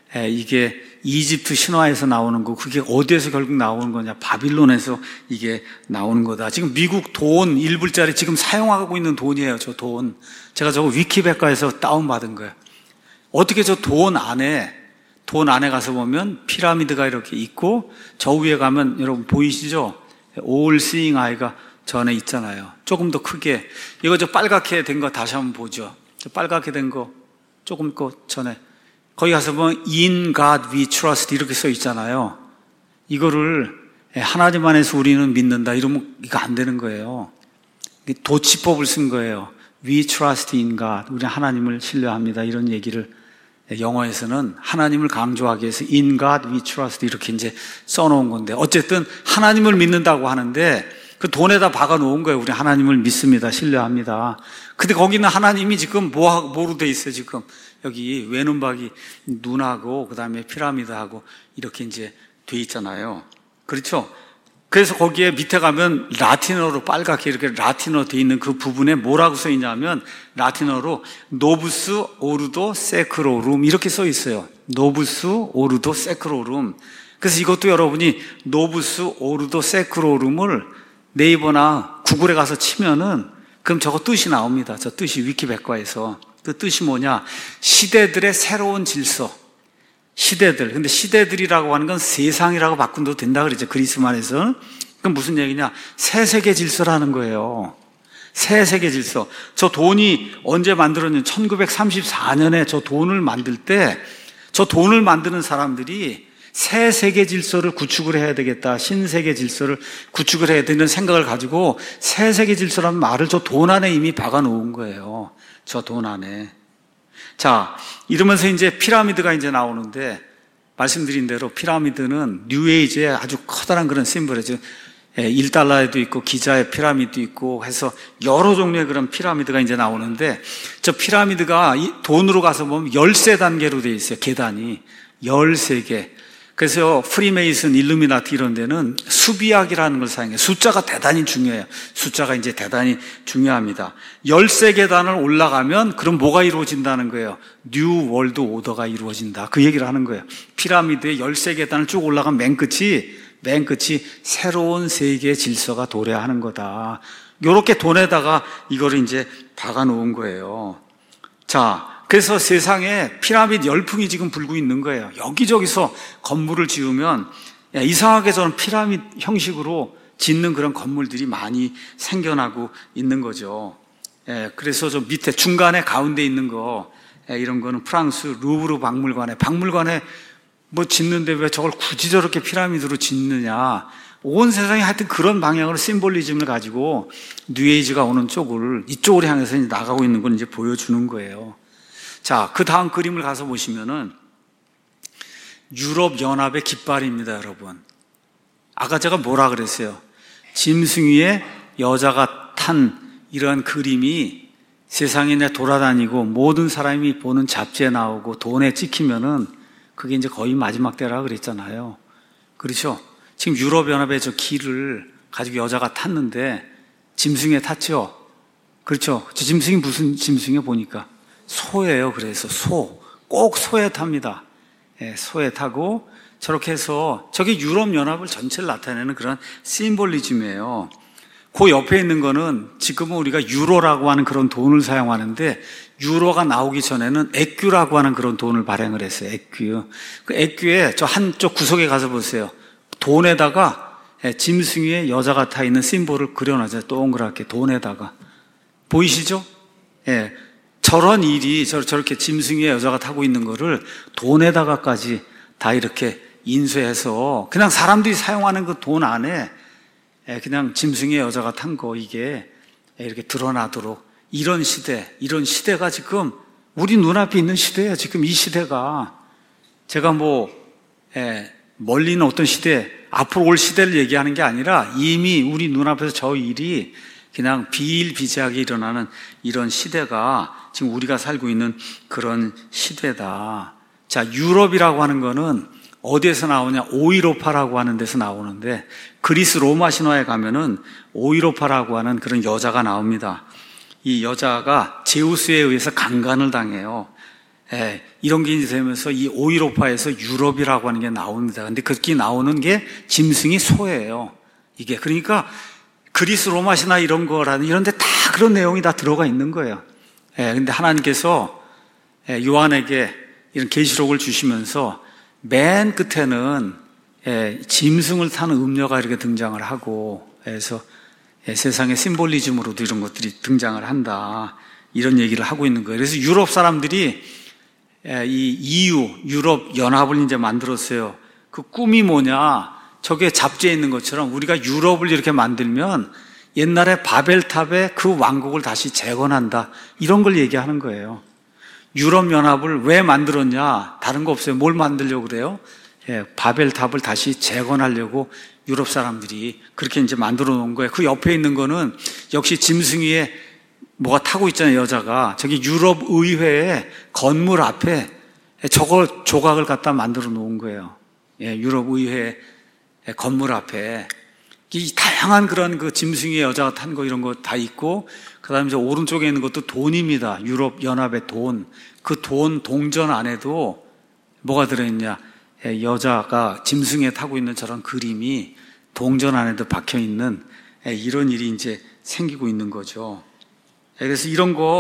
이게 이집트 신화에서 나오는 거, 그게 어디에서 결국 나오는 거냐? 바빌론에서 이게 나오는 거다. 지금 미국 돈 1불짜리 지금 사용하고 있는 돈이에요. 저 돈. 제가 저거 위키백과에서 다운받은 거예요. 어떻게 저 돈 안에 가서 보면 피라미드가 이렇게 있고, 저 위에 가면 여러분 보이시죠? all seeing eye가 전에 있잖아요. 조금 더 크게. 이거 저 빨갛게 된 거 다시 한번 보죠. 저 빨갛게 된 거 조금 전에. 거기 가서 보면 In God we trust 이렇게 써 있잖아요. 이거를 하나님 안에서 우리는 믿는다 이러면 이거 안 되는 거예요. 도치법을 쓴 거예요. We trust in God. 우리 하나님을 신뢰합니다. 이런 얘기를 영어에서는 하나님을 강조하기 위해서 In God we trust 이렇게 이제 써놓은 건데, 어쨌든 하나님을 믿는다고 하는데 그 돈에다 박아 놓은 거예요. 우리 하나님을 믿습니다. 신뢰합니다. 근데 거기는 하나님이 지금 뭐로 돼 있어요? 지금 여기 외눈박이 눈하고 그 다음에 피라미드하고 이렇게 이제 돼 있잖아요. 그렇죠? 그래서 거기에 밑에 가면 라틴어로 빨갛게 이렇게 라틴어 돼 있는 그 부분에 뭐라고 써 있냐면 라틴어로 노부스 오르도 세크로룸 이렇게 써 있어요. 노부스 오르도 세크로룸. 그래서 이것도 여러분이 노부스 오르도 세크로룸을 네이버나 구글에 가서 치면은 그럼 저거 뜻이 나옵니다. 저 뜻이 위키백과에서. 그 뜻이 뭐냐? 시대들의 새로운 질서. 시대들. 근데 시대들이라고 하는 건 세상이라고 바꾼도 된다 그러죠. 그리스만에서. 그럼 무슨 얘기냐? 새 세계 질서라는 거예요. 새 세계 질서. 저 돈이 언제 만들었냐면 1934년에 저 돈을 만들 때 저 돈을 만드는 사람들이 새 세계 질서를 구축을 해야 되겠다. 신세계 질서를 구축을 해야 되는 생각을 가지고 새 세계 질서라는 말을 저 돈 안에 이미 박아 놓은 거예요. 저 돈 안에. 자, 이러면서 이제 피라미드가 이제 나오는데, 말씀드린 대로 피라미드는 뉴에이지의 아주 커다란 그런 심벌이죠. 1달러에도 있고 기자의 피라미드 있고 해서 여러 종류의 그런 피라미드가 이제 나오는데, 저 피라미드가 돈으로 가서 보면 13단계로 되어 있어요. 계단이 13개. 그래서 프리메이슨, 일루미나티 이런 데는 수비학이라는 걸 사용해요. 숫자가 대단히 중요해요. 숫자가 이제 대단히 중요합니다. 13계단을 올라가면 그럼 뭐가 이루어진다는 거예요? 뉴 월드 오더가 이루어진다. 그 얘기를 하는 거예요. 피라미드의 13계단을 쭉 올라가면 맨 끝이 새로운 세계의 질서가 도래하는 거다. 요렇게 돈에다가 이거를 이제 박아 놓은 거예요. 자, 그래서 세상에 피라미드 열풍이 지금 불고 있는 거예요. 여기저기서 건물을 지으면 이상하게 저는 피라미드 형식으로 짓는 그런 건물들이 많이 생겨나고 있는 거죠. 그래서 저 밑에 중간에 가운데 있는 거, 이런 거는 프랑스 루브르 박물관에 뭐 짓는데 왜 저걸 굳이 저렇게 피라미드로 짓느냐. 온 세상이 하여튼 그런 방향으로 심볼리즘을 가지고 뉴에이지가 오는 이쪽으로 향해서 이제 나가고 있는 걸 이제 보여주는 거예요. 자, 그 다음 그림을 가서 보시면은 유럽 연합의 깃발입니다, 여러분. 아까 제가 뭐라 그랬어요? 짐승 위에 여자가 탄 이러한 그림이 세상에 돌아다니고 모든 사람이 보는 잡지에 나오고 돈에 찍히면은 그게 이제 거의 마지막 때라 그랬잖아요. 그렇죠? 지금 유럽 연합의 저 길을 가지고 여자가 탔는데 짐승에 탔죠? 그렇죠? 저 짐승이 무슨 짐승이에요, 보니까? 소예요. 그래서 꼭 소에 탑니다. 소에 타고 저렇게 해서 저게 유럽 연합을 전체를 나타내는 그런 심볼리즘이에요. 그 옆에 있는 거는 지금은 우리가 유로라고 하는 그런 돈을 사용하는데, 유로가 나오기 전에는 에큐라고 하는 그런 돈을 발행을 했어요. 에큐. 그 에큐의 저 한쪽 구석에 가서 보세요. 돈에다가 짐승 위에 여자가 타 있는 심볼을 그려놨어요. 동그랗게 돈에다가. 보이시죠? 저런 일이 저렇게 짐승 위에 여자가 타고 있는 거를 돈에다가까지 다 이렇게 인쇄해서 그냥 사람들이 사용하는 그 돈 안에 그냥 짐승의 여자가 탄 거 이게 이렇게 드러나도록 이런 시대가 지금 우리 눈앞에 있는 시대예요. 지금 이 시대가 제가 멀리 있는 어떤 시대, 앞으로 올 시대를 얘기하는 게 아니라 이미 우리 눈앞에서 저 일이 그냥 비일비재하게 일어나는 이런 시대가 지금 우리가 살고 있는 그런 시대다. 자, 유럽이라고 하는 거는 어디에서 나오냐? 오이로파라고 하는 데서 나오는데 그리스 로마 신화에 가면은 오이로파라고 하는 그런 여자가 나옵니다. 이 여자가 제우스에 의해서 강간을 당해요. 이런 게 되면서 이 오이로파에서 유럽이라고 하는 게 나옵니다. 근데 그렇게 나오는 게 짐승이 소예요. 이게 그러니까 그리스 로마 신화 이런 거라는 이런데 다 그런 내용이 다 들어가 있는 거예요. 근데 하나님께서 요한에게 이런 계시록을 주시면서 맨 끝에는 짐승을 타는 음녀가 이렇게 등장을 하고 그래서 세상의 심볼리즘으로도 이런 것들이 등장을 한다. 이런 얘기를 하고 있는 거예요. 그래서 유럽 사람들이 이 EU, 유럽 연합을 이제 만들었어요. 그 꿈이 뭐냐? 저게 잡지에 있는 것처럼 우리가 유럽을 이렇게 만들면 옛날에 바벨탑의 그 왕국을 다시 재건한다. 이런 걸 얘기하는 거예요. 유럽 연합을 왜 만들었냐? 다른 거 없어요. 뭘 만들려고 그래요? 바벨탑을 다시 재건하려고 유럽 사람들이 그렇게 이제 만들어 놓은 거예요. 그 옆에 있는 거는 역시 짐승 위에 뭐가 타고 있잖아요, 여자가. 저기 유럽 의회의 건물 앞에 저걸 조각을 갖다 만들어 놓은 거예요. 유럽 의회 건물 앞에. 이 다양한 그런 그 짐승 위에 여자가 탄 거 이런 거 다 있고, 그 다음에 저 오른쪽에 있는 것도 돈입니다. 유럽 연합의 돈. 그 돈 동전 안에도 뭐가 들어있냐? 여자가 짐승에 타고 있는 저런 그림이 동전 안에도 박혀 있는 이런 일이 이제 생기고 있는 거죠. 그래서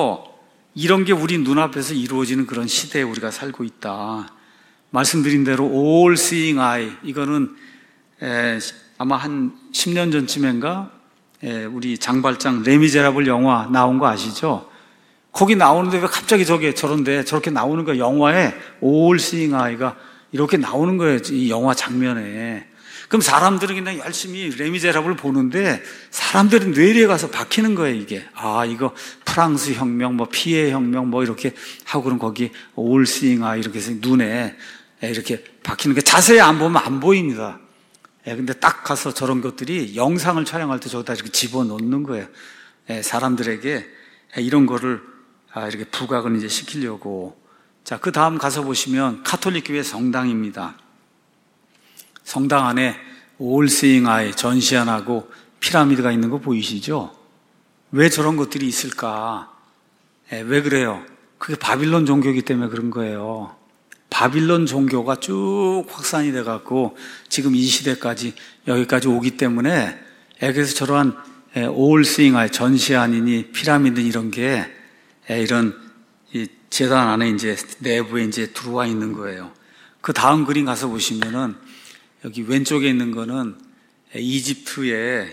이런 게 우리 눈앞에서 이루어지는 그런 시대에 우리가 살고 있다. 말씀드린 대로 all seeing eye, 이거는 아마 한 10년 전쯤인가 우리 장발장 레미제라블 영화 나온 거 아시죠? 거기 나오는데 왜 갑자기 저렇게 나오는 거예요. 영화에 all seeing eye가 이렇게 나오는 거예요. 이 영화 장면에. 그럼 사람들은 그냥 열심히 레미제라블을 보는데 사람들은 뇌리에 가서 박히는 거예요, 이게. 아, 이거 프랑스 혁명, 피해 혁명, 이렇게 하고 그럼 거기 all seeing eye 이렇게 해서 눈에 이렇게 박히는 게 자세히 안 보면 안 보입니다. 근데 딱 가서 저런 것들이 영상을 촬영할 때 저기다 이렇게 집어넣는 거예요. 사람들에게 이런 거를 이렇게 부각을 이제 시키려고. 자, 그 다음 가서 보시면 가톨릭 교회 성당입니다. 성당 안에 all seeing eye, 전시안하고 피라미드가 있는 거 보이시죠? 왜 저런 것들이 있을까? 왜 그래요? 그게 바빌론 종교이기 때문에 그런 거예요. 바빌론 종교가 쭉 확산이 돼갖고 지금 이 시대까지 여기까지 오기 때문에 그래서 저러한 all seeing eye, 전시안이니 피라미드 이런 게 이런 이 제단 안에 이제 내부에 이제 들어와 있는 거예요. 그 다음 그림 가서 보시면은 여기 왼쪽에 있는 거는 이집트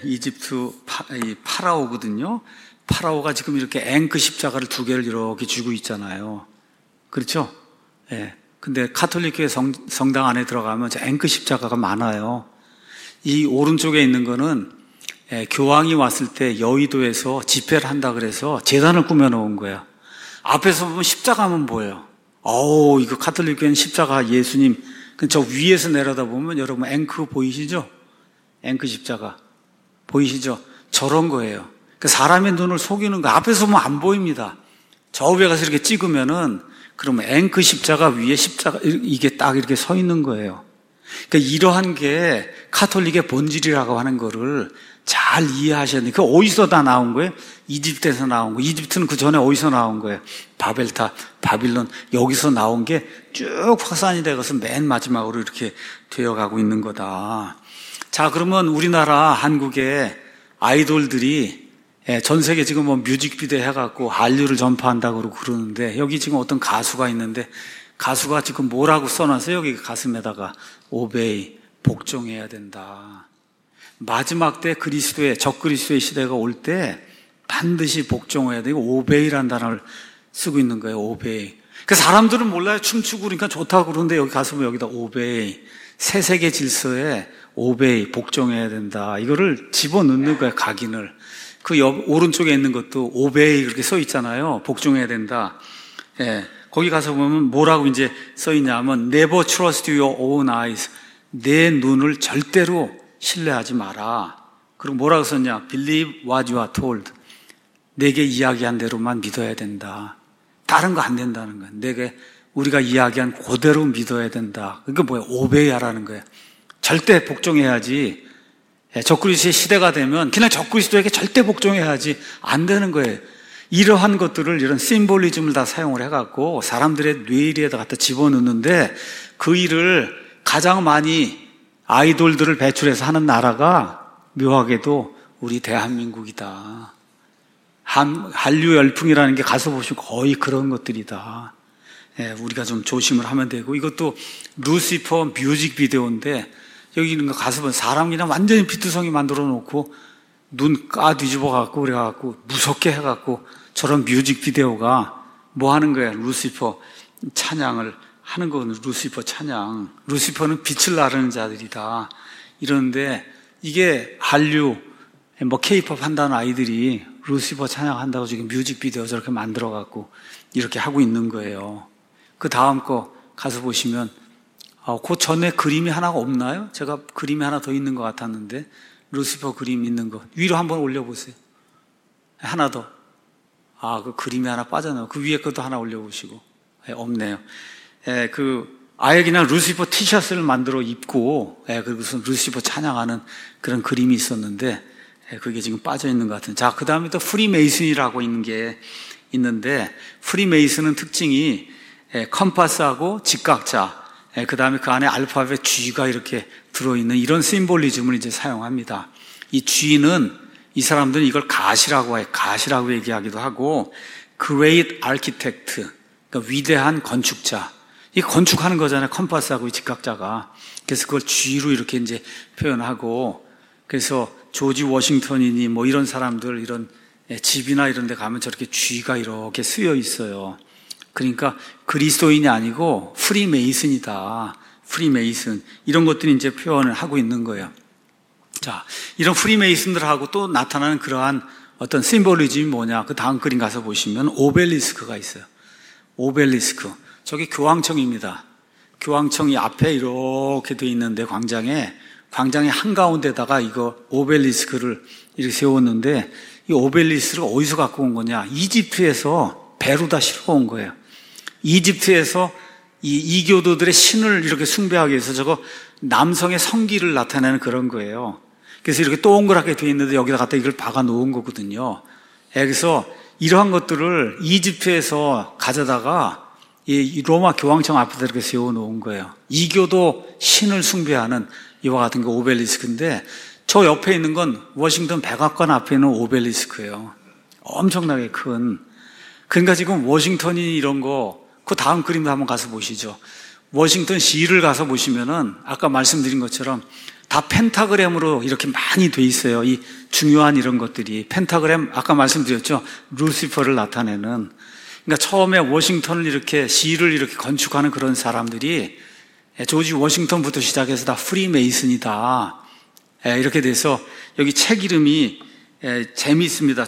파라오거든요. 파라오가 지금 이렇게 앵크 십자가를 2개를 이렇게 쥐고 있잖아요. 그렇죠? 근데 가톨릭 교회 성당 안에 들어가면 앵크 십자가가 많아요. 이 오른쪽에 있는 거는 교황이 왔을 때 여의도에서 집회를 한다 그래서 제단을 꾸며놓은 거예요. 앞에서 보면 십자가만 보여요. 이거 가톨릭 교회는 십자가 예수님. 저 위에서 내려다보면 여러분 앵크 보이시죠? 앵크 십자가 보이시죠? 저런 거예요. 사람의 눈을 속이는 거. 앞에서 보면 안 보입니다. 저 위에 가서 이렇게 찍으면은 그러면 앵크 십자가 위에 십자가 이게 딱 이렇게 서 있는 거예요. 그러니까 이러한 게 가톨릭의 본질이라고 하는 거를 잘 이해하셔야 돼요. 그 어디서 다 나온 거예요? 이집트에서 나온 거예요. 이집트는 그 전에 어디서 나온 거예요? 바벨탑, 바빌론 여기서 나온 게 쭉 확산이 되어서 맨 마지막으로 이렇게 되어가고 있는 거다. 자, 그러면 우리나라 한국의 아이돌들이 전 세계 지금 뮤직비디오 해갖고 한류를 전파한다고 그러는데 여기 지금 어떤 가수가 있는데 가수가 지금 뭐라고 써놨어요? 여기 가슴에다가 오베이, 복종해야 된다. 마지막 때 적그리스도의 시대가 올 때 반드시 복종해야 되고 오베이라는 단어를 쓰고 있는 거예요. 오베이. 그 사람들은 몰라요. 춤추고 그러니까 좋다고 그러는데 여기 가서 여기다 오베이. 새 세계 질서에 오베이, 복종해야 된다. 이거를 집어넣는 거예요, 각인을. 그 오른쪽에 있는 것도 오베이 그렇게 써 있잖아요. 복종해야 된다. 예, 거기 가서 보면 뭐라고 이제 써 있냐면 Never trust your own eyes. 내 눈을 절대로 신뢰하지 마라. 그리고 뭐라고 썼냐? Believe what you are told. 내게 이야기한 대로만 믿어야 된다. 다른 거 안 된다는 거야. 내게 우리가 이야기한 그대로 믿어야 된다. 그게 뭐야? 오베이하라는 거야. 절대 복종해야지. 적그리스도의 시대가 되면 그냥 적그리스도에게 절대 복종해야지 안 되는 거예요. 이러한 것들을 이런 심볼리즘을 다 사용을 해갖고 사람들의 뇌리에다 갖다 집어넣는데 그 일을 가장 많이 아이돌들을 배출해서 하는 나라가 묘하게도 우리 대한민국이다. 한류 열풍이라는 게 가서 보시면 거의 그런 것들이다. 우리가 좀 조심을 하면 되고, 이것도 루시퍼 뮤직비디오인데 여기 있는 거 가서 보면 사람 그냥 완전히 피투성이 만들어 놓고 눈 뒤집어 갖고 그래갖고 무섭게 해갖고 저런 뮤직비디오가 뭐 하는 거야? 루시퍼 찬양을 하는 거는 루시퍼 찬양. 루시퍼는 빛을 나르는 자들이다. 이러는데 이게 한류 뭐 케이팝 한다는 아이들이 루시퍼 찬양한다고 지금 뮤직비디오 저렇게 만들어 갖고 이렇게 하고 있는 거예요. 그 다음 거 가서 보시면 그 전에 그림이 하나가 없나요? 제가 그림이 하나 더 있는 것 같았는데 루시퍼 그림 있는 거 위로 한번 올려보세요. 하나 더. 그 그림이 하나 빠져나와요. 그 위에 것도 하나 올려보시고. 없네요. 아예 그냥 루시퍼 티셔츠를 만들어 입고 그리고서 루시퍼 찬양하는 그런 그림이 있었는데 그게 지금 빠져 있는 것 같은. 자, 그 다음에 또 프리메이슨이라고 있는 게 있는데 프리메이슨은 특징이 컴파스하고 직각자, 그 다음에 그 안에 알파벳 G가 이렇게 들어있는 이런 심볼리즘을 이제 사용합니다. 이 G는 이 사람들은 이걸 가시라고 해요. 가시라고 얘기하기도 하고, Great Architect, 그러니까 위대한 건축자. 이 건축하는 거잖아요. 컴파스하고 이 직각자가. 그래서 그걸 G로 이렇게 이제 표현하고, 그래서 조지 워싱턴이니 뭐 이런 사람들, 이런 집이나 이런 데 가면 저렇게 G가 이렇게 쓰여 있어요. 그러니까 그리스도인이 아니고 프리메이슨이다. 프리메이슨. 이런 것들이 이제 표현을 하고 있는 거예요. 자, 이런 프리메이슨들하고 또 나타나는 그러한 어떤 심볼리즘이 뭐냐. 그 다음 그림 가서 보시면 오벨리스크가 있어요. 오벨리스크. 저기 교황청입니다. 교황청이 앞에 이렇게 돼 있는데 광장의 한가운데다가 이거 오벨리스크를 이렇게 세웠는데 이 오벨리스크가 어디서 갖고 온 거냐. 이집트에서 배로 다 실어온 거예요. 이집트에서 이 이교도들의 신을 이렇게 숭배하기 위해서 저거 남성의 성기를 나타내는 그런 거예요. 그래서 이렇게 동그랗게 돼 있는데 여기다 갖다 이걸 박아 놓은 거거든요. 그래서 이러한 것들을 이집트에서 가져다가 이 로마 교황청 앞에다 이렇게 세워 놓은 거예요. 이교도 신을 숭배하는 이와 같은 게 오벨리스크인데 저 옆에 있는 건 워싱턴 백악관 앞에 있는 오벨리스크예요. 엄청나게 큰. 그러니까 지금 워싱턴이 이런 거, 그 다음 그림도 한번 가서 보시죠. 워싱턴 시를 가서 보시면은 아까 말씀드린 것처럼 다 펜타그램으로 이렇게 많이 돼 있어요. 이 중요한 이런 것들이. 펜타그램, 아까 말씀드렸죠. 루시퍼를 나타내는. 그러니까 처음에 워싱턴을 이렇게 시를 이렇게 건축하는 그런 사람들이 조지 워싱턴부터 시작해서 다 프리메이슨이다. 이렇게 돼서 여기 책 이름이 재미있습니다.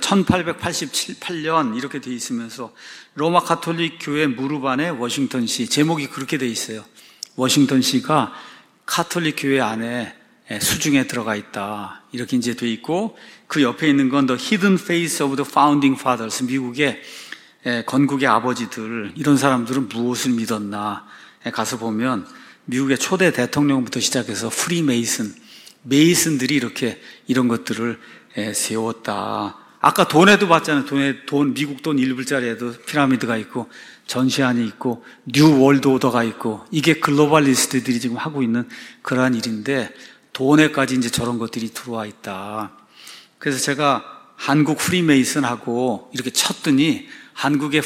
1888년 이렇게 돼 있으면서 로마 가톨릭 교회 무릎 안에 워싱턴시, 제목이 그렇게 돼 있어요. 워싱턴시가 가톨릭 교회 안에 수중에 들어가 있다. 이렇게 이제 돼 있고 그 옆에 있는 건 The Hidden Face of the Founding Fathers, 미국의 건국의 아버지들, 이런 사람들은 무엇을 믿었나 가서 보면 미국의 초대 대통령부터 시작해서 프리메이슨, 메이슨들이 이렇게 이런 것들을 세웠다. 아까 돈에도 봤잖아요. 돈, 미국 돈 1불짜리에도 피라미드가 있고 전시안이 있고 뉴 월드 오더가 있고 이게 글로벌리스트들이 지금 하고 있는 그러한 일인데 돈에까지 이제 저런 것들이 들어와 있다. 그래서 제가 한국 프리메이슨하고 이렇게 쳤더니 한국의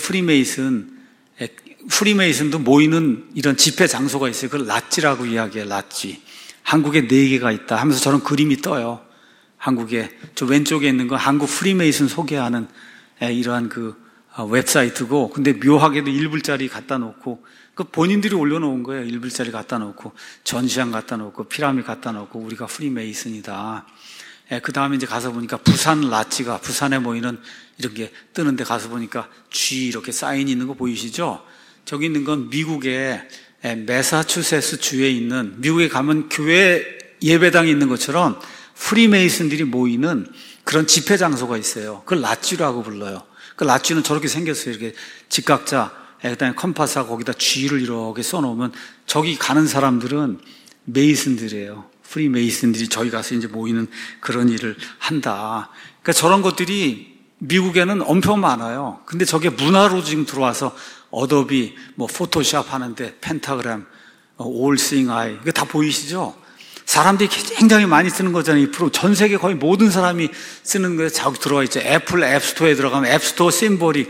프리메이슨도 모이는 이런 집회 장소가 있어요. 그걸 랏지라고 이야기해요. 랏지. 한국에 4개가 있다 하면서 저런 그림이 떠요. 한국에 저 왼쪽에 있는 건 한국 프리메이슨 소개하는 이러한 그 웹사이트고, 근데 묘하게도 1불짜리 갖다 놓고, 그 본인들이 올려놓은 거예요. 1불짜리 갖다 놓고, 전시장 갖다 놓고, 피라미드 갖다 놓고, 우리가 프리메이슨이다. 그 다음에 이제 가서 보니까 부산 라찌가, 부산에 모이는 이런 게 뜨는데 가서 보니까 G 이렇게 사인이 있는 거 보이시죠? 저기 있는 건 미국의 매사추세츠 주에 있는, 미국에 가면 교회 예배당이 있는 것처럼 프리메이슨들이 모이는 그런 집회 장소가 있어요. 그걸 라찌라고 불러요. 그 라찌는 저렇게 생겼어요. 이렇게 직각자, 그다음에 컴파스하고 거기다 G를 이렇게 써놓으면 저기 가는 사람들은 메이슨들이에요. 프리메이슨들이 저기 가서 이제 모이는 그런 일을 한다. 그러니까 저런 것들이 미국에는 엄청 많아요. 근데 저게 문화로 지금 들어와서 어도비, 포토샵 하는데 펜타그램, 올 싱 아이, 이거 다 보이시죠? 사람들이 굉장히 많이 쓰는 거잖아요. 이 프로 전 세계 거의 모든 사람이 쓰는 거에 자꾸 들어와 있죠. 애플 앱스토어에 들어가면 앱스토어 심볼이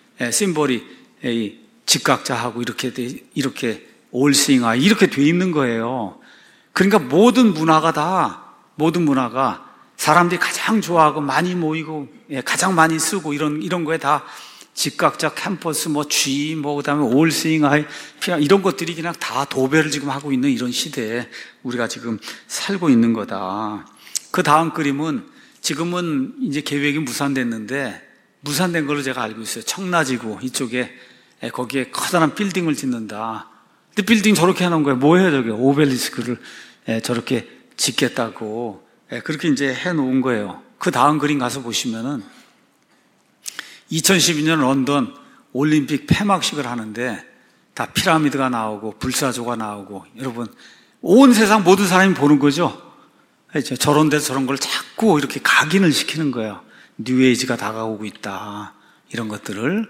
직각자하고 이렇게 올 싱 아이 이렇게 돼 있는 거예요. 그러니까 모든 문화가 사람들이 가장 좋아하고 많이 모이고 가장 많이 쓰고 이런 거에 다 직각자, 캠퍼스, G, 그다음에 올 싱 아이 이런 것들이 그냥 다 도배를 지금 하고 있는 이런 시대에 우리가 지금 살고 있는 거다. 그 다음 그림은 지금은 이제 계획이 무산됐는데 무산된 걸로 제가 알고 있어요. 청라지구 이쪽에 거기에 커다란 빌딩을 짓는다. 근데 빌딩 저렇게 해놓은 거예요. 뭐예요, 저게? 오벨리스크를 저렇게 짓겠다고 그렇게 이제 해놓은 거예요. 그 다음 그림 가서 보시면은 2012년 런던 올림픽 폐막식을 하는데 다 피라미드가 나오고 불사조가 나오고 여러분 온 세상 모든 사람이 보는 거죠. 저런 데서 저런 걸 자꾸 이렇게 각인을 시키는 거예요. 뉴에이지가 다가오고 있다. 이런 것들을.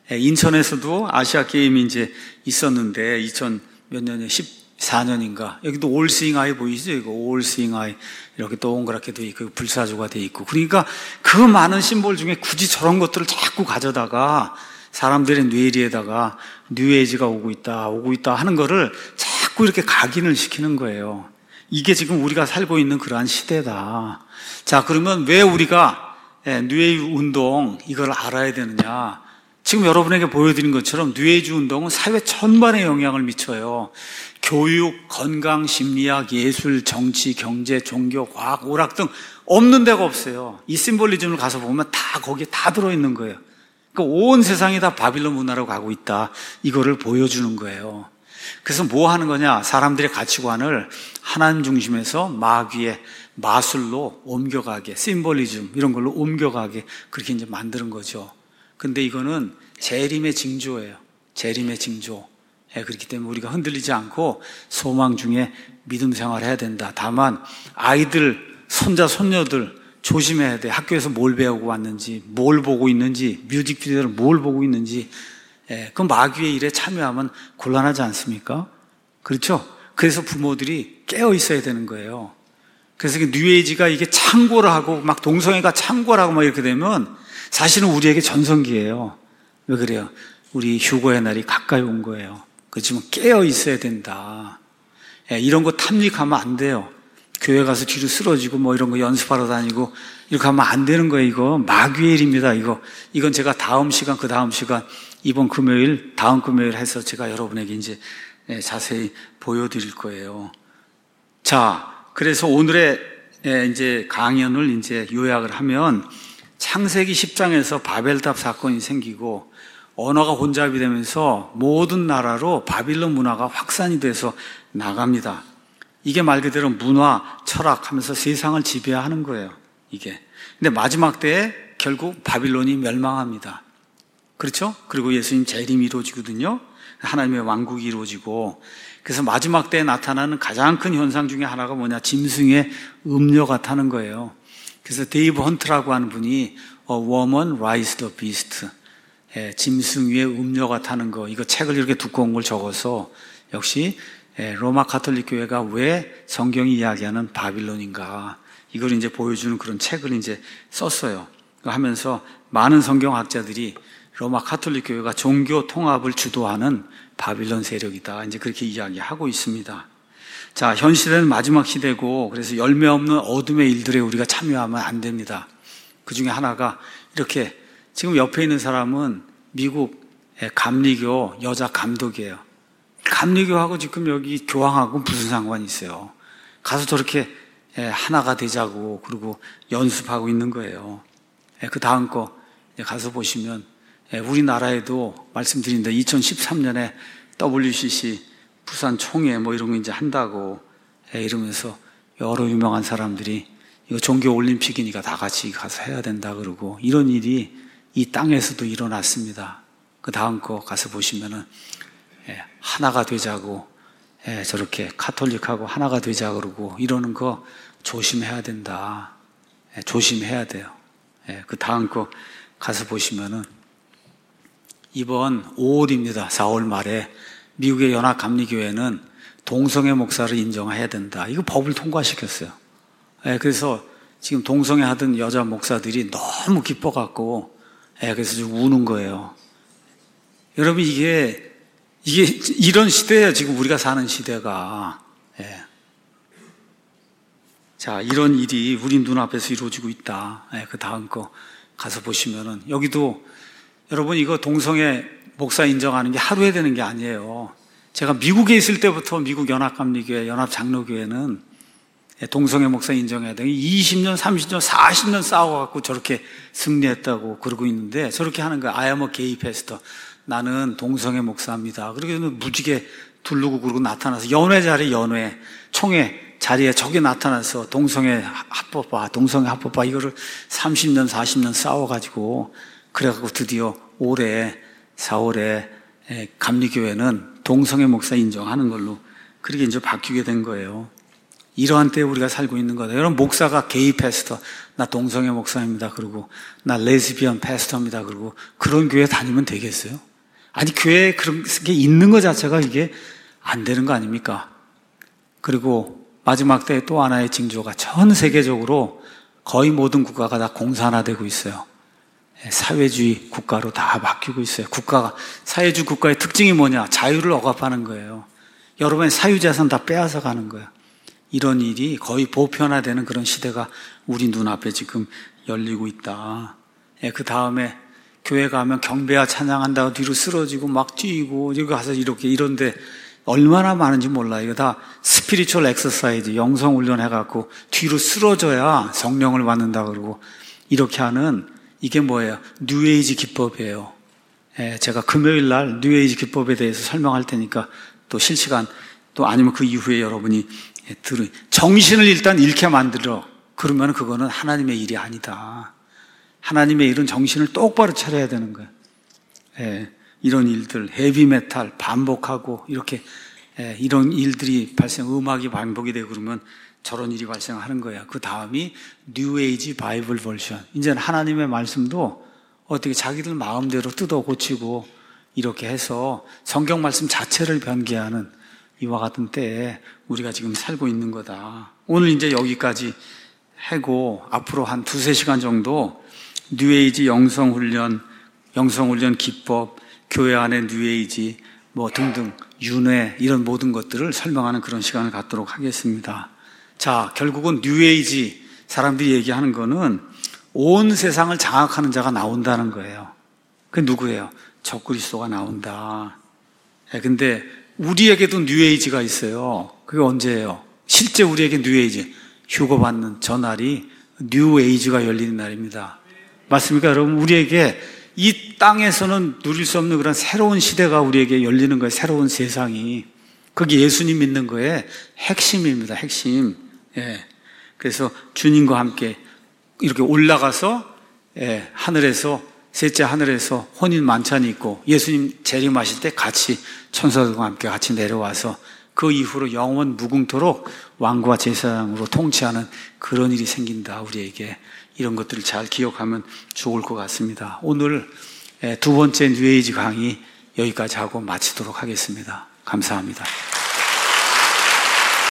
인천에서도 아시아 게임이 이제 있었는데 2000 몇 년에 14년인가 여기도 올 싱 아이 보이시죠? 이거 올 싱 아이 이렇게 동그랗게 돼 있고 불사조가 돼 있고 그러니까 그 많은 심볼 중에 굳이 저런 것들을 자꾸 가져다가 사람들의 뇌리에다가 뉴에이지가 오고 있다 하는 거를 자꾸 이렇게 각인을 시키는 거예요. 이게 지금 우리가 살고 있는 그러한 시대다. 자, 그러면 왜 우리가 뉴에이지 운동 이걸 알아야 되느냐? 지금 여러분에게 보여드린 것처럼 뉴에이지 운동은 사회 전반에 영향을 미쳐요. 교육, 건강, 심리학, 예술, 정치, 경제, 종교, 과학, 오락 등 없는 데가 없어요. 이 심볼리즘을 가서 보면 다 거기에 다 들어있는 거예요. 그러니까 온 세상이 다 바빌론 문화로 가고 있다. 이거를 보여주는 거예요. 그래서 뭐 하는 거냐? 사람들의 가치관을 하나님 중심에서 마귀의 마술로 옮겨가게, 심볼리즘 이런 걸로 옮겨가게 그렇게 이제 만드는 거죠. 근데 이거는 재림의 징조예요. 재림의 징조. 그렇기 때문에 우리가 흔들리지 않고 소망 중에 믿음 생활을 해야 된다. 다만 아이들, 손자, 손녀들 조심해야 돼. 학교에서 뭘 배우고 왔는지, 뭘 보고 있는지, 뮤직비디오를 뭘 보고 있는지. 그 마귀의 일에 참여하면 곤란하지 않습니까? 그렇죠? 그래서 부모들이 깨어 있어야 되는 거예요. 그래서 뉴에이지가 이게 창고를 하고 막 동성애가 창고를 하고 막 이렇게 되면 사실은 우리에게 전성기예요. 왜 그래요? 우리 휴거의 날이 가까이 온 거예요. 그렇지만 깨어 있어야 된다. 이런 거 탐닉하면 안 돼요. 교회 가서 뒤로 쓰러지고 이런 거 연습하러 다니고 이렇게 하면 안 되는 거예요. 이거 마귀의 일입니다. 이건 제가 다음 시간, 그 다음 시간, 이번 금요일, 다음 금요일 해서 제가 여러분에게 이제 자세히 보여드릴 거예요. 자, 그래서 오늘의 이제 강연을 이제 요약을 하면 창세기 10장에서 바벨탑 사건이 생기고 언어가 혼잡이 되면서 모든 나라로 바빌론 문화가 확산이 돼서 나갑니다. 이게 말 그대로 문화, 철학 하면서 세상을 지배하는 거예요. 이게. 근데 마지막 때에 결국 바빌론이 멸망합니다. 그렇죠? 그리고 예수님 재림이 이루어지거든요. 하나님의 왕국이 이루어지고. 그래서 마지막 때에 나타나는 가장 큰 현상 중에 하나가 뭐냐? 짐승의 음녀가 타는 거예요. 그래서 데이브 헌트라고 하는 분이 A Woman Rides the Beast, 짐승 위에 음녀가 타는 거, 이거 책을 이렇게 두꺼운 걸 적어서 역시 로마 가톨릭 교회가 왜 성경이 이야기하는 바빌론인가 이걸 이제 보여주는 그런 책을 이제 썼어요. 하면서 많은 성경학자들이 로마 가톨릭 교회가 종교 통합을 주도하는 바빌론 세력이다. 이제 그렇게 이야기하고 있습니다. 자, 현 시대는 마지막 시대고 그래서 열매 없는 어둠의 일들에 우리가 참여하면 안 됩니다. 그 중에 하나가 이렇게 지금 옆에 있는 사람은 미국 감리교 여자 감독이에요. 감리교하고 지금 여기 교황하고 무슨 상관이 있어요? 가서 저렇게 하나가 되자고 그리고 연습하고 있는 거예요. 그 다음 거 가서 보시면 우리나라에도 말씀드린다. 2013년에 WCC 부산 총회 뭐 이런 거 이제 한다고 이러면서 여러 유명한 사람들이 이거 종교 올림픽이니까 다 같이 가서 해야 된다 그러고 이런 일이 이 땅에서도 일어났습니다. 그 다음 거 가서 보시면은 하나가 되자고 저렇게 카톨릭하고 하나가 되자 그러고 이러는 거 조심해야 된다. 조심해야 돼요. 그 다음 거 가서 보시면은 이번 5월입니다. 4월 말에 미국의 연합감리교회는 동성애 목사를 인정해야 된다. 이거 법을 통과시켰어요. 그래서 지금 동성애 하던 여자 목사들이 너무 기뻐갖고 그래서 지금 우는 거예요. 여러분 이게 이런 시대예요. 지금 우리가 사는 시대가. 자, 이런 일이 우리 눈앞에서 이루어지고 있다. 그 다음 거 가서 보시면은 여기도 여러분 이거 동성애 목사 인정하는 게 하루에 되는 게 아니에요. 제가 미국에 있을 때부터 미국 연합감리교회, 연합장로교회는 동성애 목사 인정해야 되는 20년, 30년, 40년 싸워갖고 저렇게 승리했다고 그러고 있는데 저렇게 하는 거야. I am a gay pastor. 나는 동성애 목사입니다. 그러고는 무지개 두르고 그러고 나타나서 연회 자리에 연회, 총회 자리에 저게 나타나서 동성애 합법화 이거를 30년, 40년 싸워가지고 그래갖고 드디어 올해 4월에 감리교회는 동성애 목사 인정하는 걸로 그렇게 이제 바뀌게 된 거예요. 이러한 때에 우리가 살고 있는 거다. 여러분 목사가 게이 패스터, 나 동성애 목사입니다. 그러고 나 레즈비언 패스터입니다. 그러고 그런 교회 다니면 되겠어요? 아니 교회에 그런 게 있는 것 자체가 이게 안 되는 거 아닙니까? 그리고 마지막 때에 또 하나의 징조가 전 세계적으로 거의 모든 국가가 다 공산화되고 있어요. 사회주의 국가로 다 바뀌고 있어요. 국가가 사회주의 국가의 특징이 뭐냐? 자유를 억압하는 거예요. 여러분의 사유재산 다 빼앗아 가는 거예요. 이런 일이 거의 보편화되는 그런 시대가 우리 눈앞에 지금 열리고 있다. 그 다음에 교회 가면 경배와 찬양한다고 뒤로 쓰러지고 막 뛰고 여기 가서 이런데 얼마나 많은지 몰라요. 이거 다 스피리추얼 엑서사이즈, 영성 훈련 해갖고 뒤로 쓰러져야 성령을 받는다 그러고 이렇게 하는 이게 뭐예요? 뉴에이지 기법이에요. 제가 금요일 날 뉴에이지 기법에 대해서 설명할 테니까 또 실시간 또 아니면 그 이후에 여러분이 정신을 일단 잃게 만들어. 그러면 그거는 하나님의 일이 아니다. 하나님의 일은 정신을 똑바로 차려야 되는 거예요. 이런 일들, 헤비메탈 반복하고 이렇게 이런 일들이 음악이 반복이 되고 그러면 저런 일이 발생하는 거예요. 그 다음이 뉴에이지 바이블 버전. 이제는 하나님의 말씀도 어떻게 자기들 마음대로 뜯어 고치고 이렇게 해서 성경 말씀 자체를 변개하는 이와 같은 때에 우리가 지금 살고 있는 거다. 오늘 이제 여기까지 하고 앞으로 한 2-3시간 정도 뉴에이지 영성훈련 기법, 교회 안의 뉴에이지 뭐 등등 윤회 이런 모든 것들을 설명하는 그런 시간을 갖도록 하겠습니다. 자, 결국은 뉴에이지 사람들이 얘기하는 거는 온 세상을 장악하는 자가 나온다는 거예요. 그게 누구예요? 적그리스도가 나온다. 근데 우리에게도 뉴에이지가 있어요. 그게 언제예요? 실제 우리에게 뉴에이지, 휴거받는 저 날이 뉴에이지가 열리는 날입니다. 맞습니까 여러분? 우리에게 이 땅에서는 누릴 수 없는 그런 새로운 시대가 우리에게 열리는 거예요. 새로운 세상이. 그게 예수님 믿는 거의 핵심입니다. 핵심. 그래서 주님과 함께 이렇게 올라가서 하늘에서 셋째 하늘에서 혼인 만찬이 있고 예수님 재림하실 때 같이 천사들과 함께 같이 내려와서 그 이후로 영원 무궁토록 왕과 제사장으로 통치하는 그런 일이 생긴다. 우리에게 이런 것들을 잘 기억하면 좋을 것 같습니다. 오늘 2번째 뉴에이지 강의 여기까지 하고 마치도록 하겠습니다. 감사합니다.